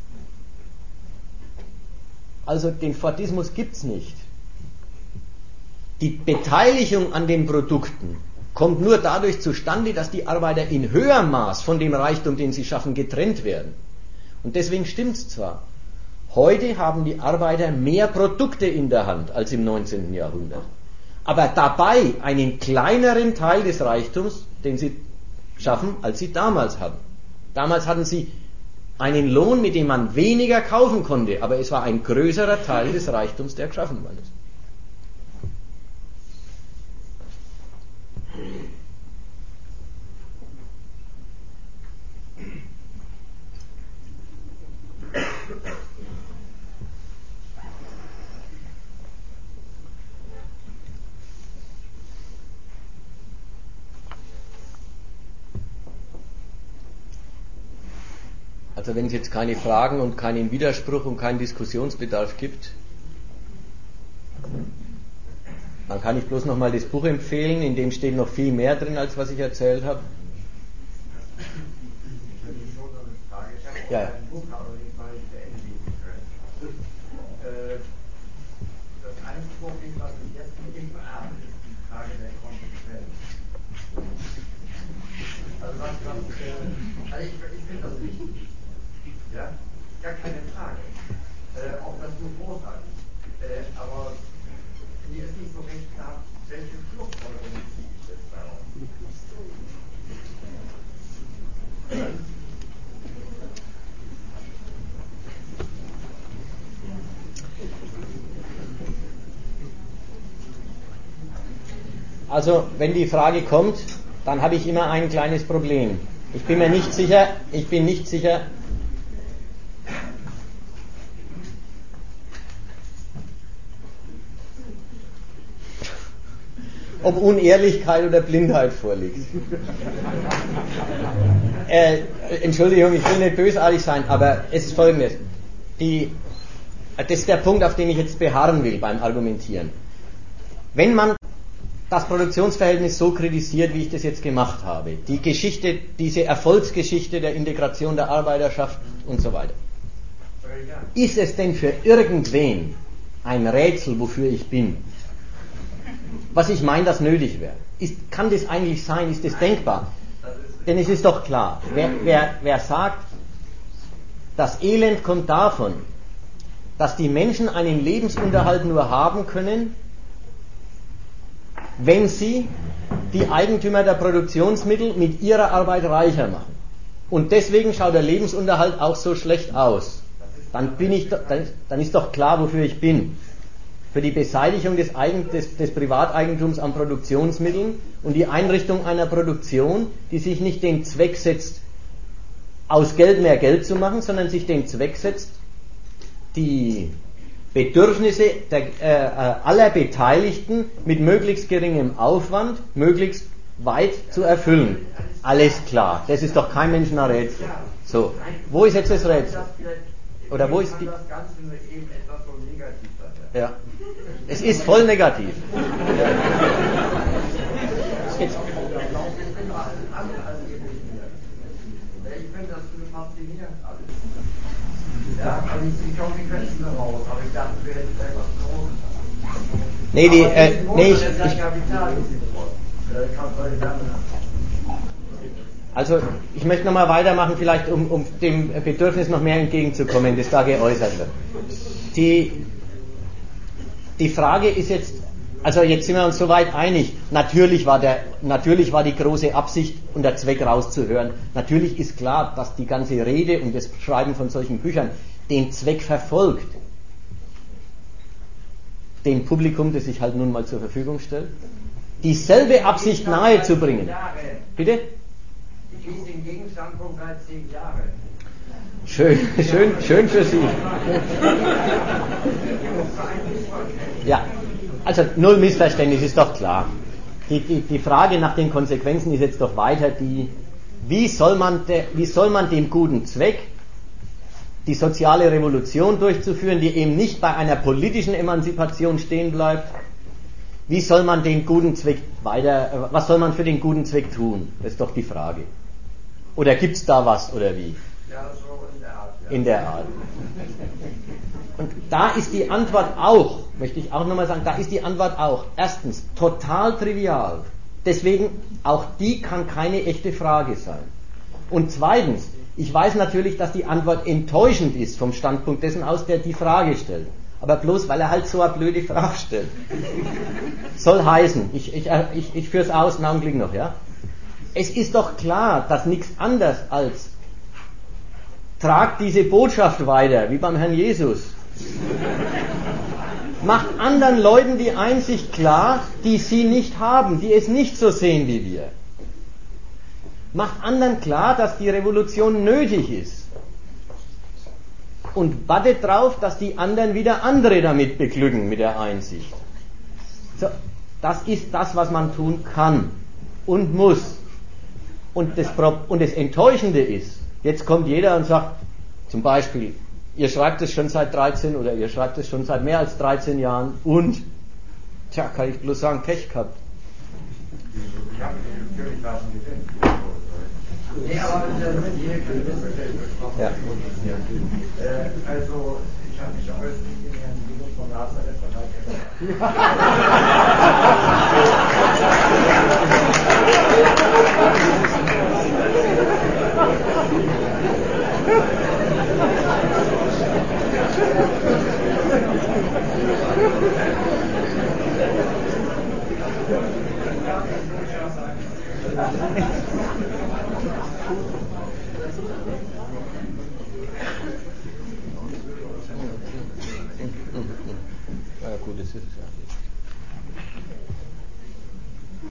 Also den Fordismus gibt's nicht. Die Beteiligung an den Produkten kommt nur dadurch zustande, dass die Arbeiter in höherem Maß von dem Reichtum, den sie schaffen, getrennt werden. Und deswegen stimmt's zwar. Heute haben die Arbeiter mehr Produkte in der Hand als im 19. Jahrhundert. Aber dabei einen kleineren Teil des Reichtums, den sie schaffen, als sie damals hatten. Damals hatten sie einen Lohn, mit dem man weniger kaufen konnte, aber es war ein größerer Teil des Reichtums, der geschaffen worden ist. Also wenn es jetzt keine Fragen und keinen Widerspruch und keinen Diskussionsbedarf gibt, dann kann ich bloß nochmal das Buch empfehlen, in dem steht noch viel mehr drin, als was ich erzählt habe. Ja. Das einzige Problem, was ich jetzt immer habe, ist die Frage der Konsequenz. Also ich finde das wichtig. Ja, gar keine Frage. Auch das nur großartig. Aber mir ist nicht so recht klar, welche Schlussfolgerungen ziehe ich jetzt daraus. Also, wenn die Frage kommt, dann habe ich immer ein kleines Problem. Ich bin nicht sicher, ob Unehrlichkeit oder Blindheit vorliegt. Entschuldigung, ich will nicht bösartig sein, aber es ist Folgendes. Das ist der Punkt, auf den ich jetzt beharren will beim Argumentieren. Wenn man das Produktionsverhältnis so kritisiert, wie ich das jetzt gemacht habe, die Geschichte, diese Erfolgsgeschichte der Integration der Arbeiterschaft und so weiter, ist es denn für irgendwen ein Rätsel, wofür ich bin? Was ich meine, das nötig wäre. Kann das eigentlich sein? Ist das denkbar? Denn es ist doch klar, wer sagt, das Elend kommt davon, dass die Menschen einen Lebensunterhalt nur haben können, wenn sie die Eigentümer der Produktionsmittel mit ihrer Arbeit reicher machen. Und deswegen schaut der Lebensunterhalt auch so schlecht aus. Dann ist doch klar, wofür ich bin. Für die Beseitigung des Privateigentums an Produktionsmitteln und die Einrichtung einer Produktion, die sich nicht den Zweck setzt, aus Geld mehr Geld zu machen, sondern sich den Zweck setzt, die Bedürfnisse aller Beteiligten mit möglichst geringem Aufwand möglichst weit zu erfüllen. Alles klar, das ist doch kein Mensch ein Rätsel. So, wo ist jetzt das Rätsel? Oder wo ist die... das Ganze nur eben etwas so negativ sein. Ja. Es ist voll negativ. Ich finde das faszinierend alles. Ja, also die Konsequenzen daraus, aber ich dachte, wir hätten etwas Großes. Also ich möchte nochmal weitermachen, vielleicht um dem Bedürfnis noch mehr entgegenzukommen, das da geäußert wird. Die Frage ist jetzt, also jetzt sind wir uns soweit einig, natürlich war die große Absicht und der Zweck rauszuhören. Natürlich ist klar, dass die ganze Rede und das Schreiben von solchen Büchern den Zweck verfolgt, dem Publikum, das sich halt nun mal zur Verfügung stellt, dieselbe Absicht nahezubringen. Bitte? Ich lese den Gegenstandpunkt seit 10 Jahren. Schön für Sie. Ja, also null Missverständnis, ist doch klar. Die Frage nach den Konsequenzen ist jetzt doch weiter die, wie soll man dem guten Zweck, die soziale Revolution durchzuführen, die eben nicht bei einer politischen Emanzipation stehen bleibt, wie soll man den guten Zweck was soll man für den guten Zweck tun? Das ist doch die Frage. Oder gibt es da was, oder wie? Ja, so in der Art. Ja. In der Art. Und da ist die Antwort auch, möchte ich auch nochmal sagen, da ist die Antwort auch, erstens, total trivial. Deswegen, auch die kann keine echte Frage sein. Und zweitens, ich weiß natürlich, dass die Antwort enttäuschend ist vom Standpunkt dessen aus, der die Frage stellt. Aber bloß, weil er halt so eine blöde Frage stellt. Soll heißen, ich führe es aus, einen Augenblick noch, ja. Es ist doch klar, dass nichts anderes als tragt diese Botschaft weiter, wie beim Herrn Jesus. Macht anderen Leuten die Einsicht klar, die sie nicht haben, die es nicht so sehen wie wir. Macht anderen klar, dass die Revolution nötig ist. Und wartet drauf, dass die anderen wieder andere damit beglücken, mit der Einsicht. So, das ist das, was man tun kann und muss. Und das Enttäuschende ist, jetzt kommt jeder und sagt, zum Beispiel, ihr schreibt es schon seit 13 oder ihr schreibt es schon seit mehr als 13 Jahren und, kann ich bloß sagen, Pech gehabt. Ich habe natürlich was gesehen. Nee, aber hier können wir das ja. Also, ich habe mich auch nicht in Herrn Jesus von Nazareth verhalten.